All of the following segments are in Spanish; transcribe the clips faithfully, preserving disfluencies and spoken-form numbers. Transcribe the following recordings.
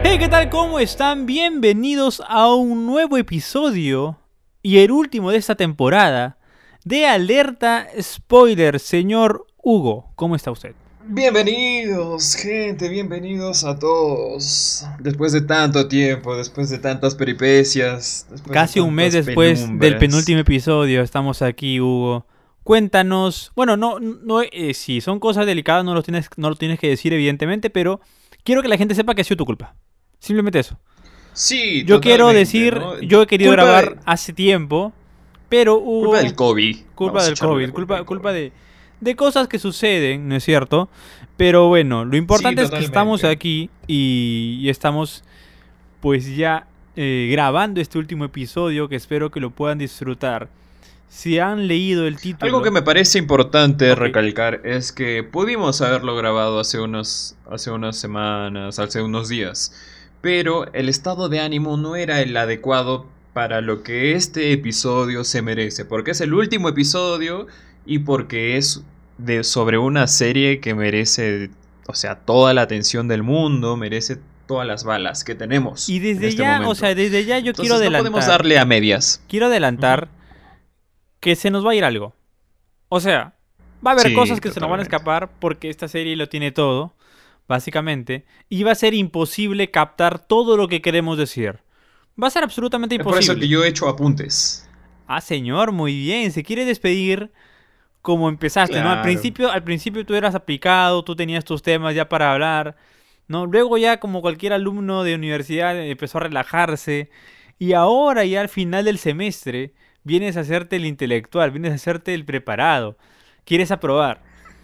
Hey, ¿qué tal? ¿Cómo están? Bienvenidos a un nuevo episodio y el último de esta temporada de Alerta Spoiler. Señor Hugo, ¿cómo está usted? Bienvenidos, gente, bienvenidos a todos. Después de tanto tiempo, después de tantas peripecias, después Casi de un mes tantas después del penumbras. penúltimo episodio estamos aquí, Hugo. Cuéntanos, bueno, no, no, eh, si son cosas delicadas no lo tienes, no lo tienes que decir evidentemente, pero quiero que la gente sepa que ha sido tu culpa. Simplemente eso. Sí, Yo quiero totalmente, decir, ¿no? yo he querido Culpa grabar de- hace tiempo, pero hubo... Culpa del COVID. Culpa Vamos a del echarle COVID, la culpa, al culpa COVID. de, de cosas que suceden, ¿no es cierto? Pero bueno, lo importante Sí, es que estamos totalmente. aquí y, y estamos pues ya eh, grabando este último episodio que espero que lo puedan disfrutar. Si han leído el Algo que título... me parece importante Ok. recalcar es que pudimos haberlo grabado hace unos, hace unas semanas, hace unos días, pero el estado de ánimo no era el adecuado para lo que este episodio se merece, porque es el último episodio y porque es de sobre una serie que merece, o sea, toda la atención del mundo, merece todas las balas que tenemos Y en desde este ya, o momento. sea, desde ya yo quiero Entonces no podemos adelantar, darle a medias. quiero Ujú. adelantar que se nos va a ir algo. O sea, va a haber cosas Sí, que se nos van a totalmente. escapar porque esta serie lo tiene todo, básicamente, y va a ser imposible captar todo lo que queremos decir. Va a ser absolutamente Es por eso que imposible. yo he hecho apuntes. Ah, señor, muy bien. Se quiere despedir como empezaste, ¿no? Al Claro. principio, al principio tú eras aplicado, tú tenías tus temas ya para hablar, ¿no? Luego ya como cualquier alumno de universidad empezó a relajarse y ahora ya al final del semestre vienes a hacerte el intelectual, vienes a hacerte el preparado. Quieres aprobar.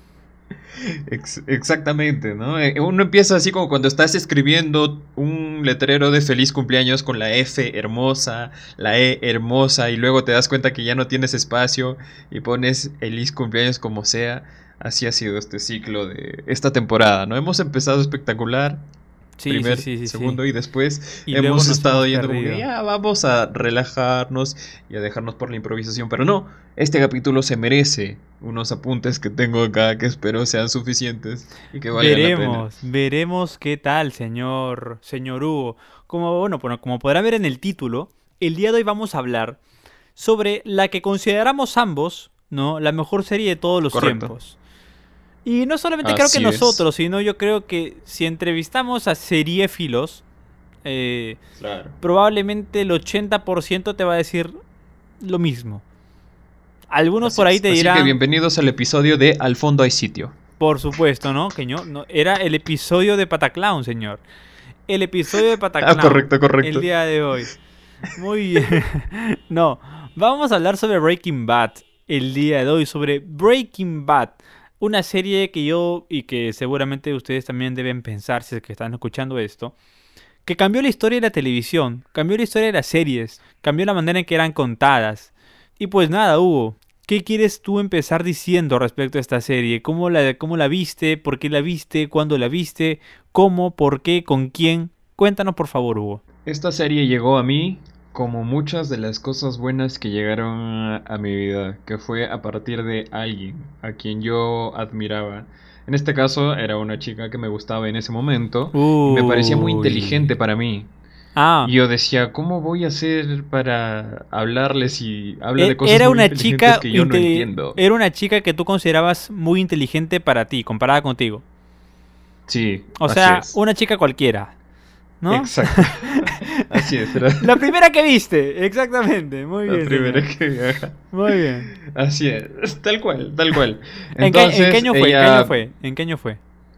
Ex- exactamente, ¿no? Eh, Uno empieza así como cuando estás escribiendo un letrero de feliz cumpleaños con la F hermosa, la E hermosa, y luego te das cuenta que ya no tienes espacio y pones feliz cumpleaños como sea. Así ha sido este ciclo de esta temporada, ¿no? Hemos empezado espectacular, Sí, sí, primer, sí, sí, sí. segundo, y después Y luego hemos nos estado hemos yendo como que perdido. ya vamos a relajarnos y a dejarnos por la improvisación, pero no, este capítulo se merece unos apuntes que tengo acá que espero sean suficientes y que valgan la pena. Veremos, veremos qué tal, señor, señor Hugo. Como, bueno, bueno, como podrán ver en el título, el día de hoy vamos a hablar sobre la que consideramos ambos, ¿no? La mejor serie de todos los Correcto. tiempos. Y no solamente creo que Así es. nosotros, sino yo creo que si entrevistamos a seriéfilos, eh, Claro. probablemente el ochenta por ciento te va a decir lo mismo. Algunos Así por ahí es. te Así que dirán, bienvenidos al episodio de Al fondo hay sitio. por supuesto, ¿no? Que yo, no, era el episodio de Pataclown, señor. El episodio de Ah, Pataclown, correcto, el correcto. día de hoy. Muy bien. No, vamos a hablar sobre Breaking Bad el día de hoy, sobre Breaking Bad. Una serie que yo y que seguramente ustedes también deben pensar si es que están escuchando esto, que cambió la historia de la televisión, cambió la historia de las series, cambió la manera en que eran contadas. Y pues nada, Hugo, ¿qué quieres tú empezar diciendo respecto a esta serie? ¿Cómo la, cómo la viste? ¿Por qué la viste? ¿Cuándo la viste? ¿Cómo? ¿Por qué? ¿Con quién? Cuéntanos por favor, Hugo. Esta serie llegó a mí como muchas de las cosas buenas que llegaron a, a mi vida, que fue a partir de alguien a quien yo admiraba. En este caso era una chica que me gustaba en ese momento y me parecía muy Uy. inteligente para mí. Ah, Y yo decía, ¿cómo voy a hacer para hablarle si habla de e- cosas era muy una inteligentes chica que yo no inte- entiendo? era una chica que tú considerabas muy inteligente para ti, comparada contigo. Sí, O así sea, es. una chica cualquiera, ¿no? Exacto. Así es, era La primera que viste, exactamente. Muy la bien, primera señor. que... ajá. Muy bien. Así es, tal cual, tal cual. ¿En qué, en qué Entonces, año fue? ¿En qué año ella... fue? ¿En qué año fue?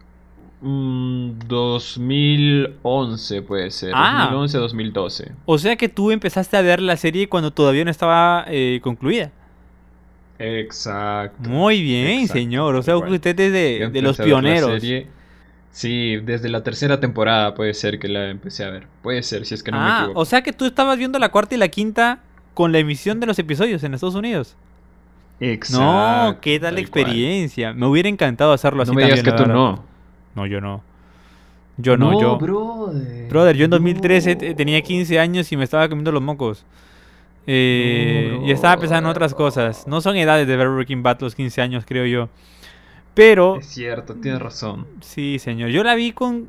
mm, dos mil once puede ser, Ah, dos mil once, dos mil doce. o sea que tú empezaste a ver la serie cuando todavía no estaba eh, concluida. Exacto, Muy bien, exacto, señor. O tal sea, cual. usted es Yo de, de los empecé a ver la pioneros. serie. Sí, desde la tercera temporada puede ser que la empecé a ver. Puede ser, si es que no me Ah, o equivoco. sea que tú estabas viendo la cuarta y la quinta con la emisión de los episodios en Estados Unidos. No, Exacto, qué tal tal cual. experiencia. Me hubiera encantado hacerlo No así me digas también, que la tú verdad. no. No, yo no. Yo no, No, yo. brother. Brother, yo en dos mil trece te- tenía No. quince años y me estaba comiendo los mocos. No, Eh, y estaba pensando en brother, otras cosas. no. No son edades de ver Breaking Bad los quince años, creo yo. Pero, Es cierto, tienes razón. sí, señor. Yo la vi con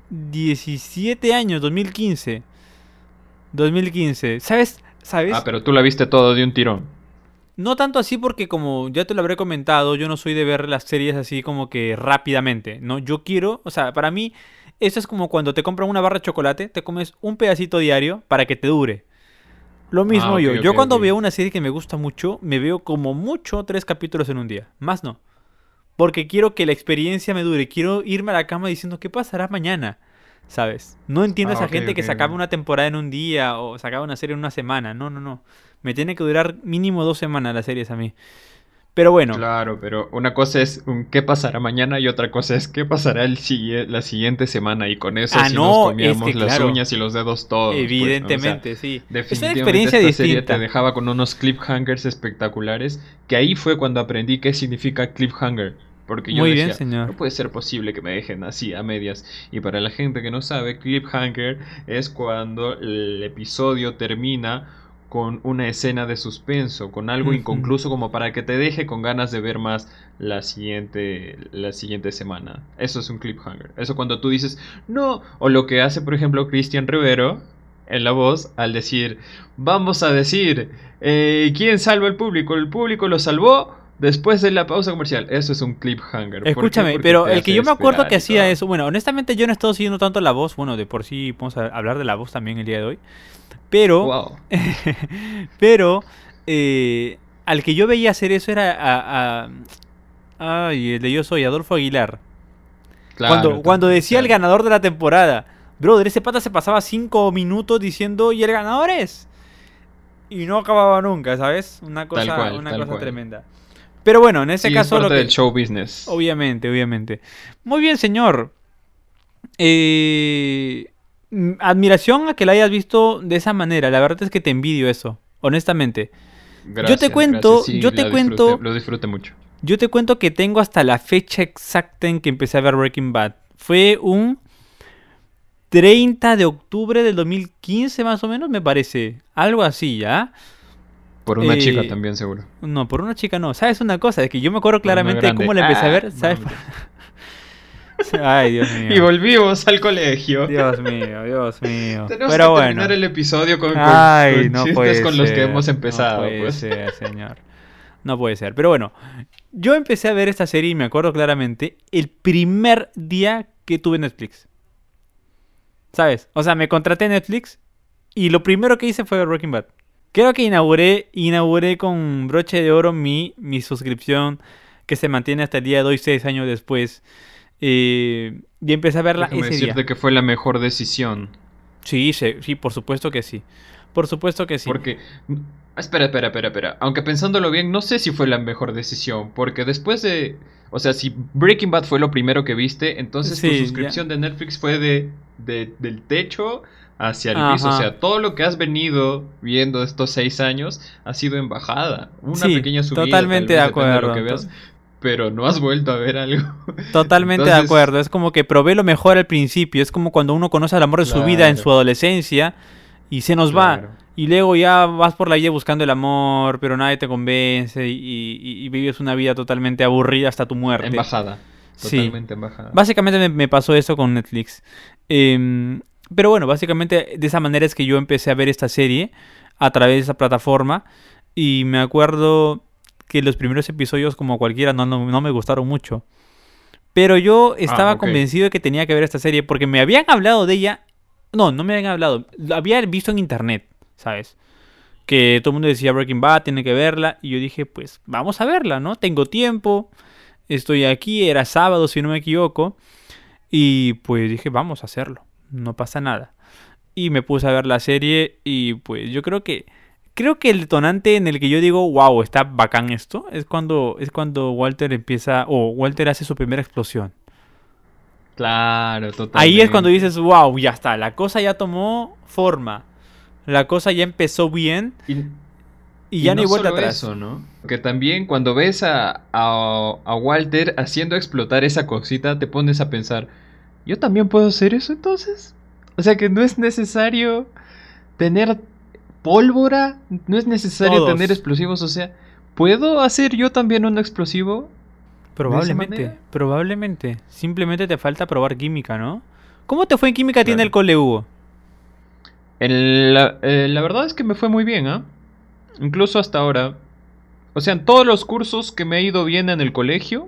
diecisiete años, dos mil quince. dos mil quince. ¿Sabes? ¿Sabes? Ah, pero tú la viste todo de un tirón. No tanto así porque como ya te lo habré comentado, yo no soy de ver las series así como que rápidamente, ¿no? Yo quiero, o sea, para mí, eso es como cuando te compran una barra de chocolate, te comes un pedacito diario para que te dure. Lo Ah, mismo ok, yo. ok, Yo cuando ok. veo una serie que me gusta mucho, me veo como mucho tres capítulos en un día. Más no. Porque quiero que la experiencia me dure. Quiero irme a la cama diciendo qué pasará mañana. ¿Sabes? No entiendo a Ah, esa ok, gente ok, que se acaba ok. una temporada en un día o se acaba una serie en una semana. No, no, no. Me tiene que durar mínimo dos semanas las series a mí. Pero bueno. Claro, pero una cosa es un qué pasará mañana y otra cosa es qué pasará el sigue- la siguiente semana y con eso Ah, sí nos no, es comíamos que las claro. uñas y los dedos todos, pues, ¿no? O sea, Evidentemente, sí. Es una definitivamente experiencia esta serie te distinta. dejaba con unos cliffhangers espectaculares, que ahí fue cuando aprendí qué significa cliffhanger. Porque yo Muy bien, decía, señor. no puede ser posible que me dejen así a medias. Y para la gente que no sabe, cliffhanger es cuando el episodio termina con una escena de suspenso, con algo Ujú. inconcluso como para que te deje con ganas de ver más la siguiente, la siguiente semana. Eso es un cliffhanger. Eso cuando tú dices, no, o lo que hace por ejemplo Cristian Rivero en la voz al decir, vamos a decir, eh, ¿quién salva al público? El público lo salvó después de la pausa comercial. Eso es un cliffhanger. ¿Por qué? Escúchame, Porque pero te el que hace yo me acuerdo que esperar y hacía todo. eso, bueno, honestamente yo no he estado siguiendo tanto la voz, bueno, de por sí vamos a hablar de la voz también el día de hoy, pero, Wow. pero, eh, al que yo veía hacer eso era a, a- ay, el de Yo Soy, Adolfo Aguilar, Claro, cuando, cuando también. O decía el sea, ganador de la temporada, brother, ese pata se pasaba cinco minutos diciendo, ¿y el ganador es? Y no acababa nunca, ¿sabes? Una tal cosa, cual, una tal cosa cual. tremenda. Pero bueno, en ese Sí, es caso lo parte del que... show business. Obviamente, obviamente. Muy bien, señor. Eh, mm, admiración a que la hayas visto de esa manera. La verdad es que te envidio eso, honestamente. Yo te Gracias, gracias. cuento, Sí, yo te la disfruté, cuento, lo disfruté mucho. yo te cuento que tengo hasta la fecha exacta en que empecé a ver Breaking Bad. Fue un treinta de octubre del dos mil quince más o menos, me parece. Algo así, ¿ya? Por una chica Eh, también, seguro. no, por una chica no. ¿Sabes una cosa? Es que yo me acuerdo Por una claramente de cómo grande. la empecé a Ah, ver. no, ¿Sabes? mentira. Ay, Dios Y mío. volvimos al colegio. Dios mío, Dios mío. Tenemos que Pero terminar bueno. el episodio con, con- Ay, con no chistes puede con los que ser. hemos No empezado, puede pues. ser, señor. No puede ser. Pero bueno, yo empecé a ver esta serie y me acuerdo claramente el primer día que tuve Netflix. ¿Sabes? O sea, me contraté Netflix y lo primero que hice fue ver Breaking Bad. Creo que inauguré, inauguré con broche de oro mi, mi suscripción que se mantiene hasta el día de hoy, seis años después. Eh, y empecé a verla Déjame ese día. decirte que fue la mejor decisión. Sí, sí, sí, por supuesto que sí. Por supuesto que sí. Porque... Espera, espera, espera, espera. Aunque pensándolo bien, no sé si fue la mejor decisión. Porque después de... O sea, si Breaking Bad fue lo primero que viste, entonces tu Sí, ya. suscripción de Netflix fue de, de- del techo hacia el piso. O Ajá. sea, todo lo que has venido viendo estos seis años ha sido en bajada. Una Sí, pequeña subida, tal totalmente de vez, depende de lo que acuerdo. to- veas. Pero no has vuelto a ver algo. totalmente de Entonces, acuerdo. Es como que probé lo mejor al principio. Es como cuando uno conoce el amor de su vida en su claro, adolescencia y se nos va. claro. Y luego ya vas por la vida buscando el amor, pero nadie te convence y, y- y vives una vida totalmente aburrida hasta tu En muerte. bajada. Sí. Totalmente en bajada. Básicamente me, me pasó eso con Netflix. Em, pero bueno, básicamente de esa manera es que yo empecé a ver esta serie a través de esa plataforma. Y me acuerdo que los primeros episodios, como cualquiera, no, no, no me gustaron mucho. Pero yo Ah, estaba ok. convencido de que tenía que ver esta serie porque me habían hablado de ella. No, no me habían hablado. La había visto en internet, ¿sabes? Que todo el mundo decía Breaking Bad, tiene que verla. Y yo dije, pues vamos a verla, ¿no? Tengo tiempo. Estoy aquí, era sábado si no me equivoco. Y pues dije, vamos a hacerlo. No pasa nada. Y me puse a ver la serie y pues yo creo que creo que el detonante en el que yo digo, wow, está bacán esto, es cuando es cuando Walter empieza o Walter hace su primera explosión. Claro, Ahí es cuando totalmente. dices, wow, ya está, la cosa ya tomó forma. La cosa ya empezó bien Y, y y ya no no hay vuelta solo atrás. eso, ¿no? Que también cuando ves a, a, a Walter haciendo explotar esa cosita, te pones a pensar, ¿yo también puedo hacer eso entonces? O sea que no es necesario tener pólvora, no es necesario tener Todos. explosivos, o sea, ¿puedo hacer yo también un explosivo de esa Probablemente, manera? probablemente. Simplemente te falta probar química, ¿no? ¿Cómo te fue en química a ti en Claro. el cole, Hugo? El- la, eh, la verdad es que me fue muy bien, ¿ah? Incluso hasta ahora. O sea, en todos los cursos que me he ido bien en el colegio,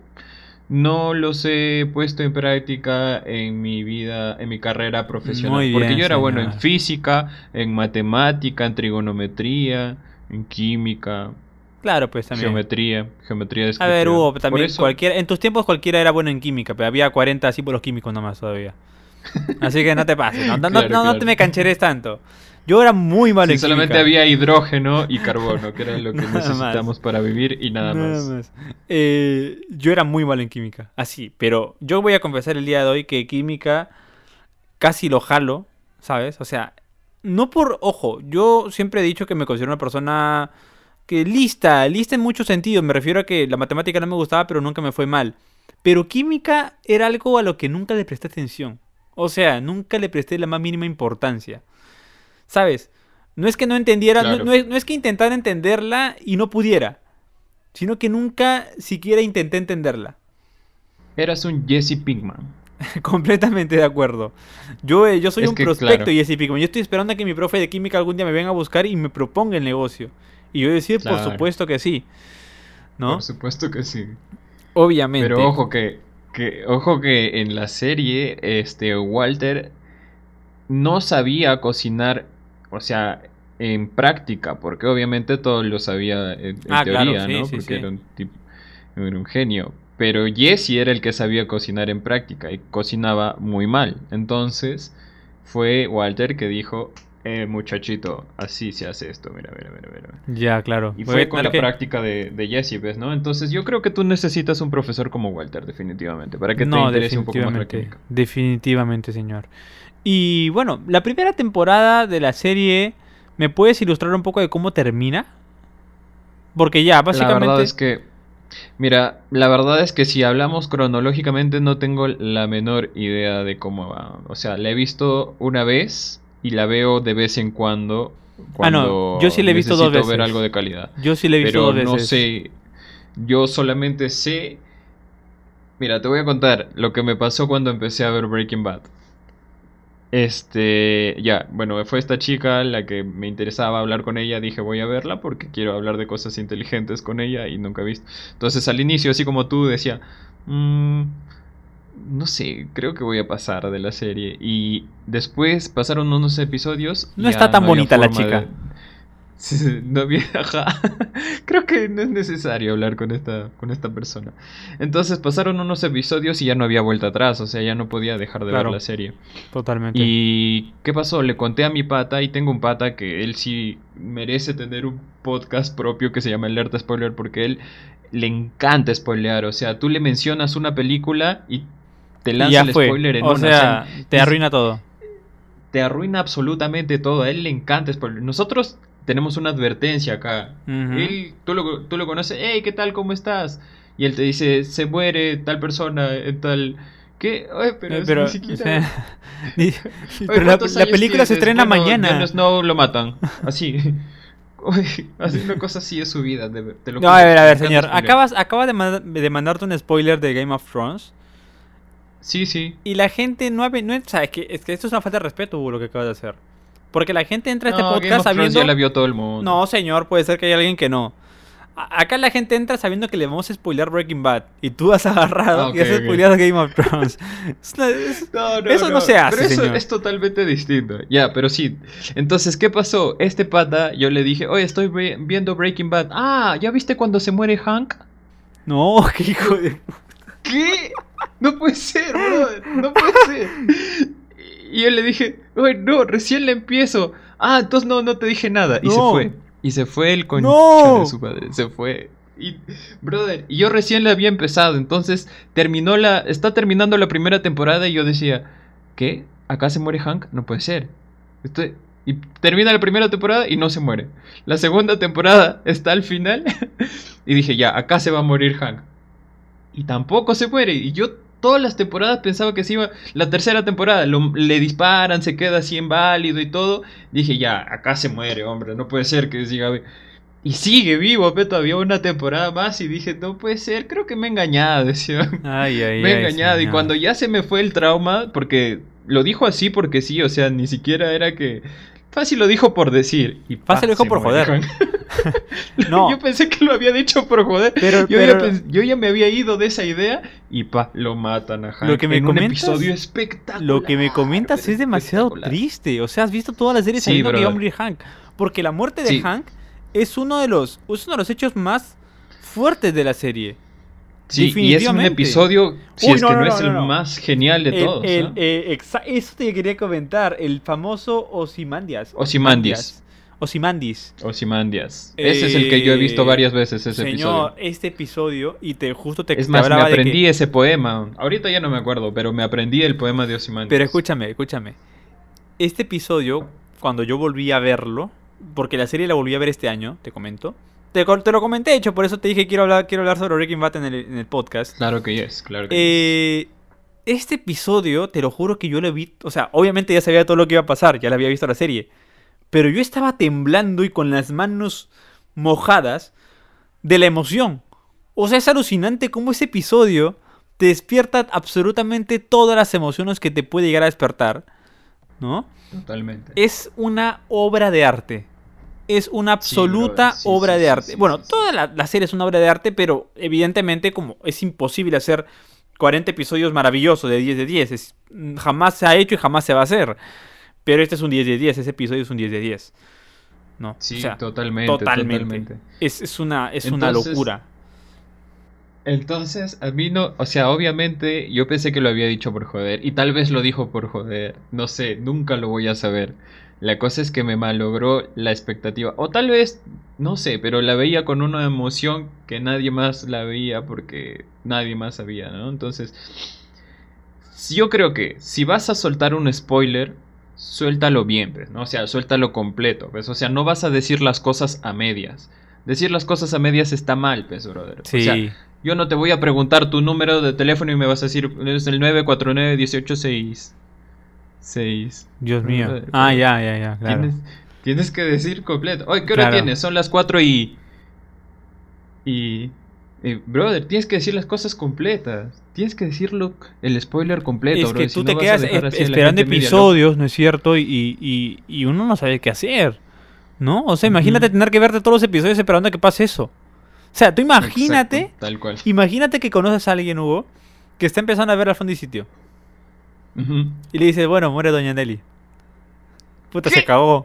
no los he puesto en práctica en mi vida, en mi carrera profesional. Muy Porque bien, yo era bueno en señor. física, en matemática, en trigonometría, en química, Claro, pues también. geometría, geometría A ver, descriptiva. Hugo, Por también eso, cualquiera, en tus tiempos cualquiera era bueno en química, pero había cuarenta así por los químicos nomás todavía. Así que no te pases, no, no, no, claro, no no te claro. me cancheres tanto. Yo era muy malo Sí, en solamente química. había hidrógeno y carbono, que era lo que Nada más. necesitamos para vivir y nada, Nada más. más. Eh, yo era muy malo en química, así, pero yo voy a confesar el día de hoy que química casi lo jalo, ¿sabes? O sea, no por ojo, yo siempre he dicho que me considero una persona que lista, lista en muchos sentidos, me refiero a que la matemática no me gustaba, pero nunca me fue mal. Pero química era algo a lo que nunca le presté atención. O sea, nunca le presté la más mínima importancia. ¿Sabes? No es que no entendiera, no, Claro. no es, no es que intentara entenderla y no pudiera, sino que nunca siquiera intenté entenderla. Eras un Jesse Pinkman. Completamente de acuerdo. Yo, eh, yo soy Es un que, prospecto claro, y ese pico. Yo estoy esperando a que mi profe de química algún día me venga a buscar y me proponga el negocio. Y yo decir, por claro, supuesto que sí, por ¿no? supuesto que sí. Obviamente. Pero ojo que, que, ojo que en la serie, este, Walter no sabía cocinar, o sea, en práctica, porque obviamente todo lo sabía en, en Ah, claro, teoría, sí, ¿no? sí, Porque sí. era un tipo, era un genio. Pero Jesse era el que sabía cocinar en práctica y cocinaba muy mal. Entonces fue Walter que dijo, eh, muchachito, así se hace esto, mira, mira, mira, mira. Ya, claro. Y Voy a fue con tener la que- práctica de, de Jesse, ¿ves? ¿No? Entonces yo creo que tú necesitas un profesor como Walter, definitivamente, para que te No, interese un poco más la definitivamente. química. Definitivamente, señor. Y bueno, la primera temporada de la serie, ¿me puedes ilustrar un poco de cómo termina? Porque ya, La verdad básicamente... es que, mira, la verdad es que si hablamos cronológicamente no tengo la menor idea de cómo va. O sea, la he visto una vez y la veo de vez en cuando Ah, no, cuando yo sí la he visto dos necesito ver veces. algo de calidad. Yo sí la he visto Pero dos no veces. sé, yo solamente sé... Mira, te voy a contar lo que me pasó cuando empecé a ver Breaking Bad. Este, ya, bueno, fue esta chica la que me interesaba hablar con ella, dije voy a verla porque quiero hablar de cosas inteligentes con ella y nunca he visto. Entonces al inicio, así como tú, decía, "Mm, no sé, creo que voy a pasar de la serie". Y después pasaron unos episodios y No está ya tan no había bonita la forma chica. de... Sí, no había, ajá. Creo que no es necesario hablar con esta, con esta persona. Entonces pasaron unos episodios y ya no había vuelta atrás, o sea, ya no podía dejar de Claro. ver la serie. Totalmente. ¿Y qué pasó? Le conté a mi pata y tengo un pata que él sí merece tener un podcast propio que se llama Alerta Spoiler porque él le encanta spoilear, o sea, tú le mencionas una película y te Y lanza ya el fue. spoiler en O una, sea, te es- arruina todo. te arruina absolutamente todo. A él le encanta spoiler. Nosotros tenemos una advertencia acá. Ujú. Él, tú lo, tú lo conoces, hey, ¿qué tal? ¿Cómo estás? Y él te dice, se muere tal persona, en tal... ¿Qué? Oye, pero, Eh, eso pero, ni o siquiera... sea, ni- Oye, pero la, ¿cuántos la años película se tienes? estrena Bueno, mañana. Jon Snow lo matan. Así. Oye, así una cosa así es su vida. de- te lo No, juro, a ver, a me ver, encanta señor. spoilear. Acabas, acabas de, manda- de mandarte un spoiler de Game of Thrones. Sí, sí. Y la gente no ha... ve- No, es- ¿sabes qué? Es que esto es una falta de respeto, Hugo, lo que acabas de hacer. Porque la gente entra a este No, Game podcast of Thrones sabiendo... ya la vio todo el mundo. No, señor, puede ser que haya alguien que no. A- Acá la gente entra sabiendo que le vamos a spoilear Breaking Bad. Y tú has agarrado Ah, ok, y has ok. spoileado Game of Thrones. Es una- es- No, no, Eso no se hace, pero eso señor. es totalmente distinto. Ya, pero sí. Entonces, ¿qué pasó? Este pata, yo le dije, oye, estoy ve- viendo Breaking Bad. Ah, ¿ya viste cuando se muere Hank? No, qué hijo de... ¿Qué? No puede ser, brother. No puede ser. Y yo le dije, oye, no, recién le empiezo. Ah, entonces no, no te dije nada. Y se No. fue. Y se fue el concha No. de su padre. Se fue. Y, brother, y yo recién la había empezado. Entonces, terminó la. Está terminando la primera temporada y yo decía, ¿qué? ¿Acá se muere Hank? No puede ser. Estoy. Y termina la primera temporada y no se muere. La segunda temporada está al final. Y dije, ya, acá se va a morir Hank. Y tampoco se muere. Y yo todas las temporadas pensaba que se iba. La tercera temporada lo- le disparan, se queda así inválido y todo. Dije, ya, acá se muere, hombre. No puede ser que siga. vi-". Y sigue vivo, pero todavía una temporada más. Y dije, no puede ser. Creo que me he engañado, decía. Ay, ay, Me he ay, engañado. Y señor. cuando ya se me fue el trauma, porque lo dijo así porque sí, o sea, ni siquiera era que... Fácil lo dijo por decir. Y Fácil lo dijo por joder. No. Yo pensé que lo había dicho por joder. Pero, yo, pero... Ya pens- yo ya me había ido de esa idea y pa, lo matan a Hank Lo que me en comentas, un episodio espectacular. Lo que me comentas es demasiado triste. O sea, has visto toda la serie Sí, sabiendo que brother. iba a morir Hank. Porque la muerte de Sí. Hank es uno de los, es uno de los hechos más fuertes de la serie. Sí, y es un Definitivamente. episodio, si Uy, es no, que no, no, no, es no, el no. más genial de El- todos. el, ¿no? eh, exa- eso te quería comentar. El famoso Ozymandias. Ozymandias. Ozymandias. Ozymandias. Ese es el que yo he visto Eh, varias veces, ese Señor, episodio. este episodio, y te justo te, Es te más, me hablaba de aprendí que... ese poema. Ahorita ya no me acuerdo, pero me aprendí el poema de Ozymandias. Pero escúchame, escúchame. Este episodio, cuando yo volví a verlo, porque la serie la volví a ver este año, te comento. Te, co- te lo comenté, de hecho, por eso te dije quiero hablar, quiero hablar sobre Breaking Bad en el, en el podcast. Claro que es, claro que Eh, este episodio, te lo juro que yo lo vi, o sea, obviamente ya sabía todo lo que iba a pasar, ya la había visto la serie, pero yo estaba temblando y con las manos mojadas de la emoción. O sea, es alucinante cómo ese episodio te despierta absolutamente todas las emociones que te puede llegar a despertar, ¿no? es. Totalmente. Es una obra de arte. Es una absoluta brother, sí, obra sí, de sí, arte. sí, bueno, sí, sí. toda la, la serie es una obra de arte, pero evidentemente como es imposible hacer cuarenta episodios maravillosos de diez de diez. Es, jamás se ha hecho y jamás se va a hacer. Pero este es un diez de diez, ese episodio es un diez de diez. ¿No? Sí, o sea, totalmente, totalmente. totalmente. Es, es una, es una Entonces, locura. Entonces, a mí no, o sea, obviamente yo pensé que lo había dicho por joder, y tal vez lo dijo por joder, no sé, nunca lo voy a saber. La cosa es que me malogró la expectativa, o tal vez, no sé, pero la veía con una emoción que nadie más la veía porque nadie más sabía, ¿no? Entonces, yo creo que si vas a soltar un spoiler, suéltalo bien, pues, ¿no? O sea, suéltalo completo, pues, o sea, no vas a decir las cosas a medias. Decir las cosas a medias está mal, pues, brother. Sí. O sea, yo no te voy a preguntar tu número de teléfono y me vas a decir, es el nueve cuatro nueve uno ocho seis. seis. Dios mío. Brother, Ah, pero ya, ya, ya, claro. Tienes, tienes que decir completo. Oye, ¿qué hora Claro. tienes? Son las cuatro y... Y... y, brother, tienes que decir las cosas completas. Tienes que decirlo, el spoiler completo, Es brother. que si tú no te vas a quedas dejar es- así a la esperando gente media episodios, ¿no es cierto? Y, y, y uno no sabe qué hacer, ¿no? O sea, imagínate Ujú. tener que verte todos los episodios esperando a que pase eso. O sea, tú loca. imagínate, Exacto, tal cual. imagínate que conoces a alguien, Hugo, que está empezando a ver al fondo y sitio. Ujú. Y le dices, bueno, muere Doña Nelly. Puta, ¿Qué? se cagó.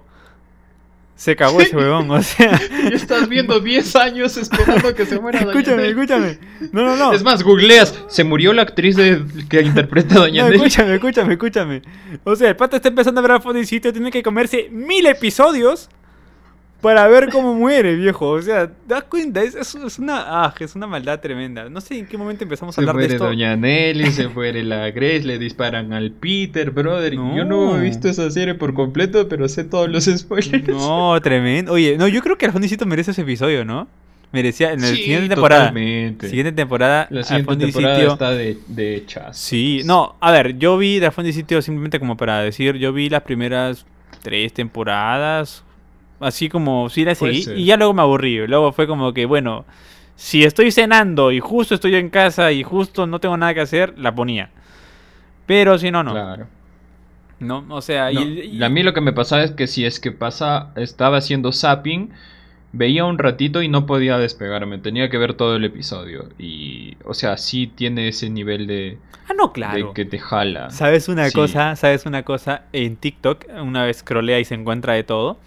Se cagó ese huevón, o sea... Y estás viendo diez años esperando que se muera Doña Escúchame, Nelly. escúchame. No, no, no. Es más, googleas, ¿se murió la actriz de, que interpreta a Doña No, Nelly? escúchame, escúchame, escúchame. O sea, el pata está empezando a ver al fondo y sitio, tiene que comerse mil episodios para ver cómo muere, viejo. O sea, ¿das cuenta? Es, es, es una ah, es una maldad tremenda. No sé en qué momento empezamos a Se hablar de muere esto. Doña Nelly, se muere la Grace, le disparan al Peter, brother. No. Yo no he visto esa serie por completo, pero sé todos los spoilers. No, tremendo. Oye, no, yo creo que al fondo y sitio merece ese episodio, ¿no? Merecía en la Sí, siguiente temporada. totalmente. Siguiente temporada, La al siguiente fondo y temporada sitio. está de, de chas. Sí, no, a ver, yo vi de fondo y sitio simplemente como para decir, yo vi las primeras tres temporadas, así como sí las Puede seguí, ser. y ya luego me aburrí. Luego fue como que, bueno, si estoy cenando y justo estoy en casa y justo no tengo nada que hacer, la ponía. Pero si no, no. Claro. No, o sea, No, y, y- a mí lo que me pasaba es que si es que pasa, estaba haciendo zapping, veía un ratito y no podía despegarme, tenía que ver todo el episodio. Y, o sea, sí tiene ese nivel de, Ah, no, de claro. que te jala. ¿Sabes una Sí. cosa? ¿Sabes una cosa? En TikTok, una vez scrollea y se encuentra de todo.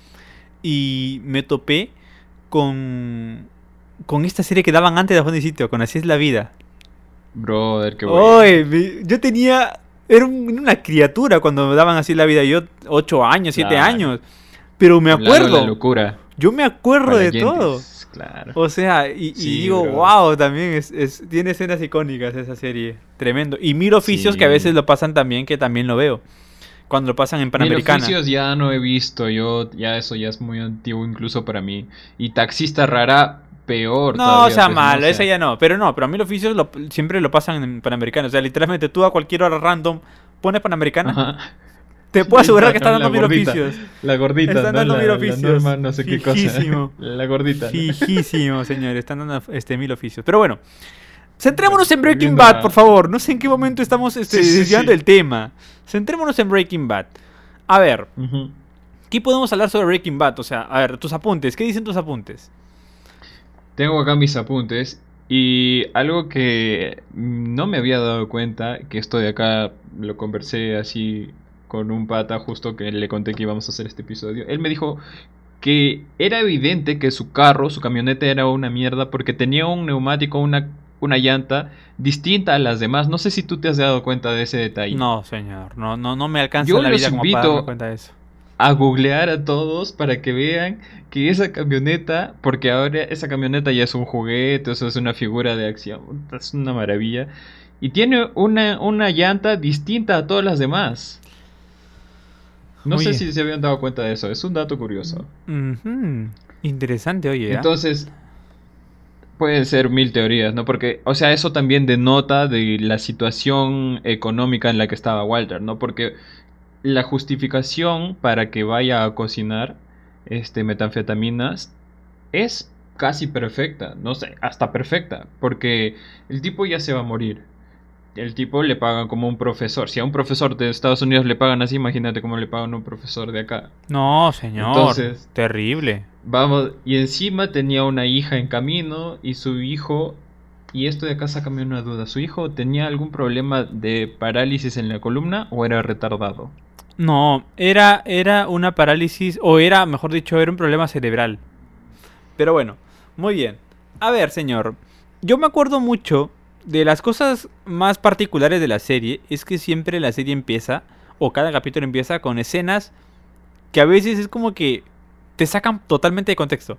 Y me topé con, con esta serie que daban antes de Fondo y Sitio, con Así es la vida. Brother, qué bueno. Oye, mi- yo tenía... Era un- una criatura cuando me daban Así es la vida. Yo, ocho años, siete Claro. años. Pero me Hablando de la acuerdo. locura. Yo me acuerdo Para de oyentes, todo. Claro. O sea, y, y Sí, digo, bro. wow, también es, es- tiene escenas icónicas esa serie. Tremendo. Y Mil Oficios, Sí. que a veces lo pasan también, que también lo veo. Cuando lo pasan en Mil Panamericana. Oficios ya no he visto, yo ya eso ya es muy antiguo incluso para mí. Y Taxista Rara, peor No, todavía, o sea, pues, ¿no? malo, O sea, esa ya no. Pero no, pero a Mil Oficios lo- siempre lo pasan en Panamericana. O sea, literalmente tú a cualquier hora random pones Panamericana. Ajá. Te puedo asegurar que La están dando Mil gordita, Oficios. La gordita, Están ¿no? dando La- Mil la Oficios. Norma, no sé qué cosa. Fijísimo. La gordita. ¿no? Fijísimo, señores. Están dando este Mil Oficios. Pero bueno, Centrémonos Bueno, en Breaking volviendo Bad, a- por favor. No sé en qué momento estamos este, Sí, sí, desviando sí. el tema. Centrémonos en Breaking Bad. A ver, Ujú. ¿qué podemos hablar sobre Breaking Bad? O sea, a ver, tus apuntes. ¿Qué dicen tus apuntes? Tengo acá mis apuntes y algo que no me había dado cuenta, que esto de acá lo conversé así con un pata justo que le conté que íbamos a hacer este episodio. Él me dijo que era evidente que su carro, su camioneta era una mierda porque tenía un neumático, una, una llanta distinta a las demás. No sé si tú te has dado cuenta de ese detalle. No, señor. No, no, no me alcanza Yo la los vida como para darme invito cuenta de eso. a googlear a todos para que vean que esa camioneta, porque ahora esa camioneta ya es un juguete, eso es una figura de acción, es una maravilla, y tiene una, una llanta distinta a todas las demás. No Muy sé bien. si se habían dado cuenta de eso, es un dato curioso. Ujú. Interesante, oye. ¿ah? Entonces, pueden ser mil teorías, ¿no? Porque, o sea, eso también denota de la situación económica en la que estaba Walter, ¿no? Porque la justificación para que vaya a cocinar este metanfetaminas es casi perfecta, no sé, hasta perfecta, porque el tipo ya se va a morir. El tipo le pagan como un profesor. Si a un profesor de Estados Unidos le pagan así, imagínate cómo le pagan a un profesor de acá. No, señor. Entonces, Terrible. vamos, y encima tenía una hija en camino y su hijo, y esto de acá sácame una duda, ¿su hijo tenía algún problema de parálisis en la columna o era retardado? No, era, era una parálisis, o era, mejor dicho, era un problema cerebral. Pero bueno, muy bien. A ver, señor, yo me acuerdo mucho de las cosas más particulares de la serie, es que siempre la serie empieza, o cada capítulo empieza con escenas que a veces es como que te sacan totalmente de contexto.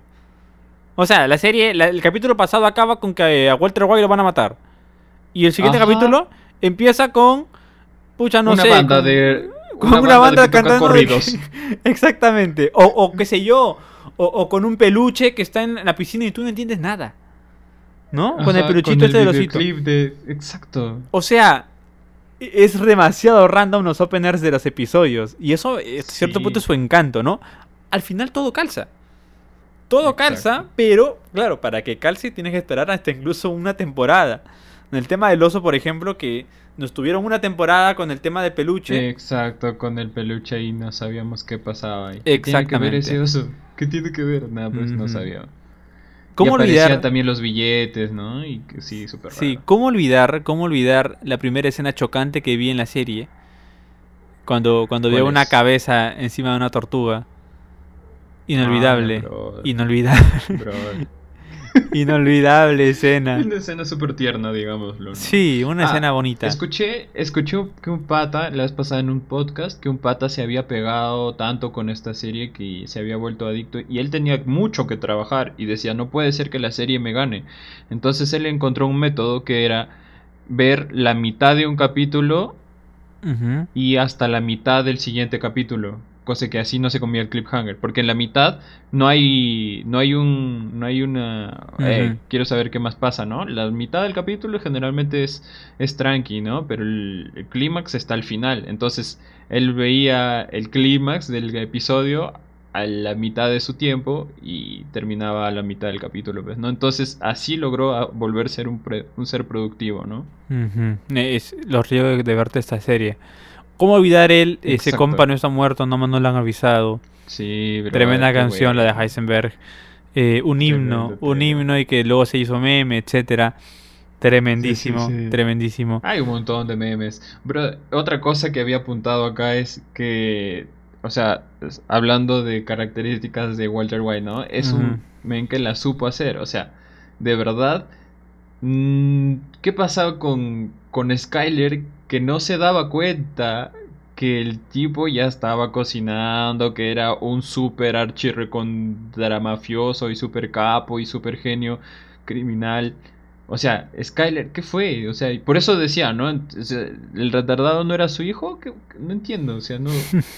O sea, la serie, la- el capítulo pasado acaba con que a Walter White lo van a matar. Y el siguiente Ajá. capítulo empieza con, pucha, no una sé, banda con- de con una, banda, que toca cantando de- corridos. Exactamente. O, o qué sé yo. O, o con un peluche que está en la piscina y tú no entiendes nada. ¿No? con el Ajá, peluchito con este el del osito. videoclip de exacto. O sea, es demasiado random los openers de los episodios. Y eso, a cierto Sí. punto, es su encanto, ¿no? Al final todo calza. Todo Exacto. calza, pero, claro, para que calce tienes que esperar hasta incluso una temporada. En el tema del oso, por ejemplo, que nos tuvieron una temporada con el tema del peluche. Exacto, con el peluche ahí no sabíamos qué pasaba ahí. ¿Qué tiene que ver Exactamente. ese oso? ¿Qué tiene que ver? Nada, pues no Ujú. sabía. ¿Cómo y aparecían olvidar? también los billetes, ¿no? Y que sí, súper Sí, raro. ¿cómo olvidar, cómo olvidar la primera escena chocante que vi en la serie? Cuando, cuando veo ¿Cuál una es? cabeza encima de una tortuga. Inolvidable. Ah, bro. Inolvidable. Bro. Inolvidable escena. Una escena súper tierna, digámoslo, ¿no? Sí, una Ah, escena bonita. Escuché, escuché que un pata, la vez pasada en un podcast, que un pata se había pegado tanto con esta serie que se había vuelto adicto y él tenía mucho que trabajar y decía, no puede ser que la serie me gane. Entonces él encontró un método que era ver la mitad de un capítulo Ujú. y hasta la mitad del siguiente capítulo, cosa que así no se comía el cliffhanger, porque en la mitad no hay no hay un no hay una eh, Ujú. quiero saber qué más pasa, ¿no? La mitad del capítulo generalmente es es tranqui, ¿no? Pero el, el clímax está al final. Entonces, él veía el clímax del episodio a la mitad de su tiempo y terminaba a la mitad del capítulo, pues, ¿no? Entonces, así logró a- volver a ser un, pre- un ser productivo, ¿no? Ujú. Es los ríos de verte esta serie. ¿Cómo olvidar él? Ese Exacto. compa no está muerto, no, no lo han avisado. Sí, bro, Tremenda qué canción la de bueno. Heisenberg. Eh, un himno, Tremendo un tema. himno y que luego se hizo meme, etcétera. Tremendísimo, Sí, sí, sí. tremendísimo. Hay un montón de memes. Bro, otra cosa que había apuntado acá es que, o sea, es- hablando de características de Walter White, ¿no? Es Ujú. un men que la supo hacer. O sea, de verdad, mm, ¿qué pasaba con, con Skyler que no se daba cuenta que el tipo ya estaba cocinando, que era un super archirrecontra mafioso y super capo y super genio criminal? O sea, Skyler, ¿qué fue? O sea, y por eso decía, ¿no? Ent- o sea, ¿el retardado no era su hijo? ¿Qué- qué? No entiendo, o sea, no...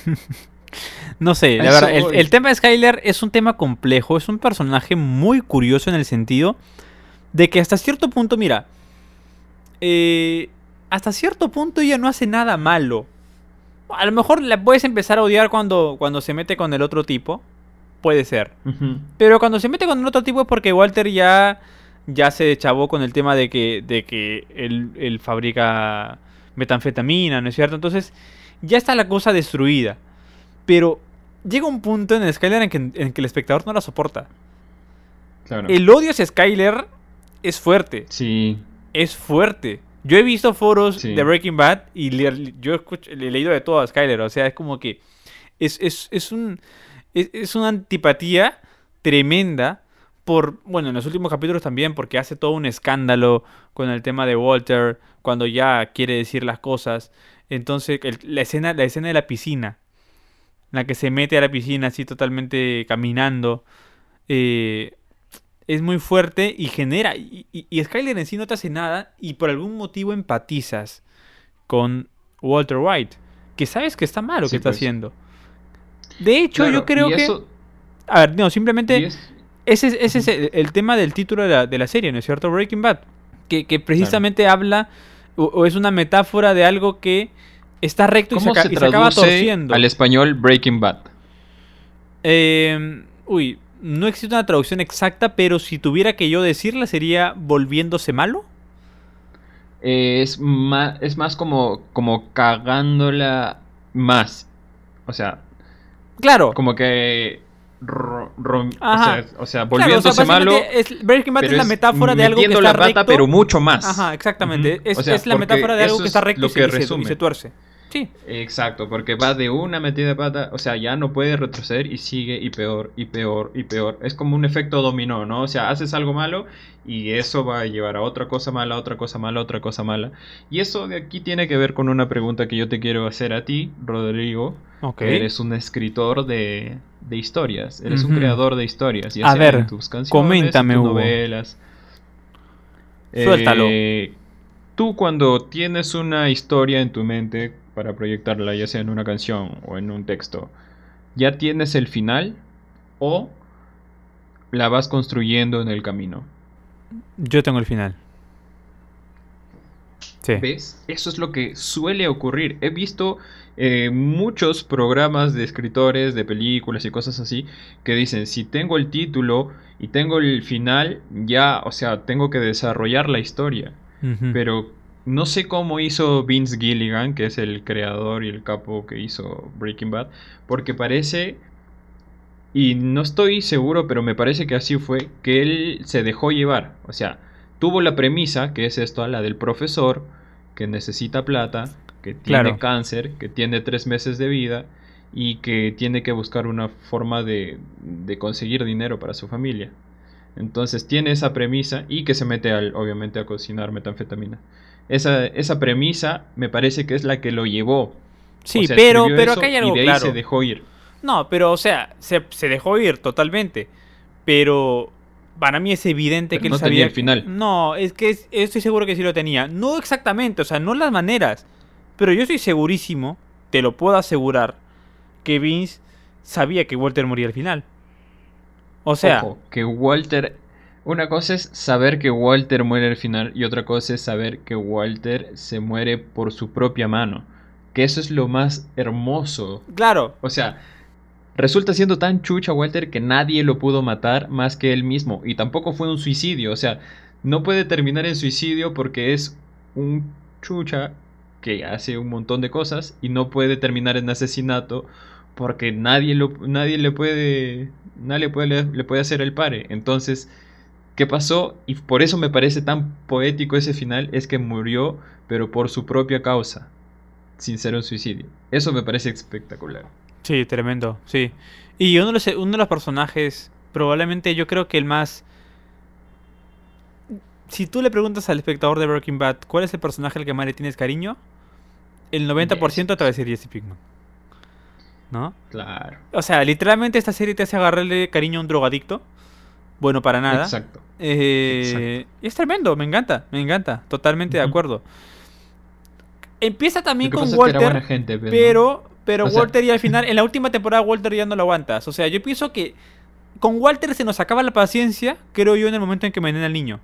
No sé, A la eso verdad, el, voy. el tema de Skyler es un tema complejo, es un personaje muy curioso en el sentido de que hasta cierto punto, mira, eh, hasta cierto punto ella no hace nada malo. A lo mejor la puedes empezar a odiar cuando, cuando se mete con el otro tipo, puede ser. Ujú. Pero cuando se mete con el otro tipo es porque Walter ya ya se chavó con el tema de que, de que él, él fabrica metanfetamina, ¿no es cierto? Entonces, ya está la cosa destruida. Pero llega un punto en el Skyler en que, en que el espectador no la soporta. Claro. El odio hacia Skyler es fuerte. Sí. Es fuerte. Yo he visto foros Sí. de Breaking Bad y le, yo escucho- le he leído de todo a Skyler. O sea, es como que es, es, es un es, es una antipatía tremenda por, bueno, en los últimos capítulos también, porque hace todo un escándalo con el tema de Walter cuando ya quiere decir las cosas. Entonces, el- la escena, la escena de la piscina, en la que se mete a la piscina así totalmente caminando, eh, es muy fuerte y genera. Y, y, y Skyler en sí no te hace nada y por algún motivo empatizas con Walter White, que sabes que está mal lo que Sí, está pues. haciendo. De hecho, yo Claro, creo y que. eso... A ver, no, Y simplemente. es... Ese, es- ese es Ujú. el, el tema del título de la, de la serie, ¿no es cierto? Breaking Bad. Que, que precisamente habla. O, o es una metáfora de algo que está recto y se, ¿Cómo aca- se y se acaba traduce torciendo. al español Breaking Bad? Eh, uy, no existe una traducción exacta, pero si tuviera que yo decirla sería volviéndose malo. Eh, es, más, es más como, como cagándola más. O sea, Claro. como que... ro- ro- o, Ajá. sea, o sea, Claro, o sea, volviéndose malo, básicamente es, Breaking Bad pero es la es metáfora de algo que metiendo está la pata, recto. pero mucho más. Ajá, exactamente. Ujú. Es, O sea, es la porque metáfora de algo eso que está es recto lo y se, que y se- y resume. se tuerce. Sí. Exacto, porque va de una metida de pata, o sea, ya no puede retroceder y sigue y peor y peor y peor. Es como un efecto dominó, ¿no? O sea, haces algo malo y eso va a llevar a otra cosa mala, otra cosa mala, otra cosa mala. Y eso de aquí tiene que ver con una pregunta que yo te quiero hacer a ti, Rodrigo. Ok. Que eres un escritor de, de historias, eres Ujú. un creador de historias, ya A sea ver, en tus canciones, coméntame, en tus Hugo. novelas. Suéltalo. Eh, tú cuando tienes una historia en tu mente para proyectarla, ya sea en una canción o en un texto, ¿ya tienes el final o la vas construyendo en el camino? Yo tengo el final. Sí. ¿Ves? Eso es lo que suele ocurrir. He visto eh, muchos programas de escritores, de películas y cosas así, que dicen, si tengo el título y tengo el final, ya, o sea, tengo que desarrollar la historia. Ujú. Pero no sé cómo hizo Vince Gilligan, que es el creador y el capo que hizo Breaking Bad, porque parece, y no estoy seguro, pero me parece que así fue, que él se dejó llevar. O sea, tuvo la premisa, que es esto, la del profesor, que necesita plata, que tiene Claro. cáncer, que tiene tres meses de vida y que tiene que buscar una forma de, de conseguir dinero para su familia. Entonces tiene esa premisa y que se mete al, obviamente a cocinar metanfetamina. Esa, esa premisa me parece que es la que lo llevó. Sí, O sea, pero, escribió pero eso acá hay y algo de ahí claro. se dejó ir. No, pero o sea, se, se dejó ir totalmente. Pero para mí es evidente Pero que él no sabía. tenía el final. No, es que es- estoy seguro que sí lo tenía. No exactamente, o sea, no las maneras. Pero yo estoy segurísimo, te lo puedo asegurar, que Vince sabía que Walter moría al final. O sea, Ojo, que Walter... Una cosa es saber que Walter muere al final y otra cosa es saber que Walter se muere por su propia mano. Que eso es lo más hermoso. claro, O sea, resulta siendo tan chucha Walter que nadie lo pudo matar más que él mismo. Y tampoco fue un suicidio. O sea, no puede terminar en suicidio porque es un chucha que hace un montón de cosas. Y no puede terminar en asesinato porque nadie, lo, nadie le puede... Nadie puede, le puede hacer el pare. Entonces, ¿qué pasó? Y por eso me parece tan poético ese final. Es que murió, pero por su propia causa. Sin ser un suicidio. Eso me parece espectacular. sí, tremendo, sí. Y uno de los, uno de los personajes, probablemente yo creo que el más... Si tú le preguntas al espectador de Breaking Bad, ¿cuál es el personaje al que más le tienes cariño? El noventa por ciento te va a decir Jesse Pinkman. ¿No? Claro. O sea, literalmente esta serie te hace agarrarle cariño a un drogadicto. Bueno, para nada. Exacto. Eh, y es tremendo, me encanta, me encanta. Totalmente de Ujú. acuerdo. Empieza también Lo que con pasa es que era buena Walter, gente, pues, ¿no? pero, pero O sea- Walter ya al final, en la última temporada Walter ya no lo aguantas. O sea, yo pienso que con Walter se nos acaba la paciencia, creo yo, en el momento en que envenena al niño.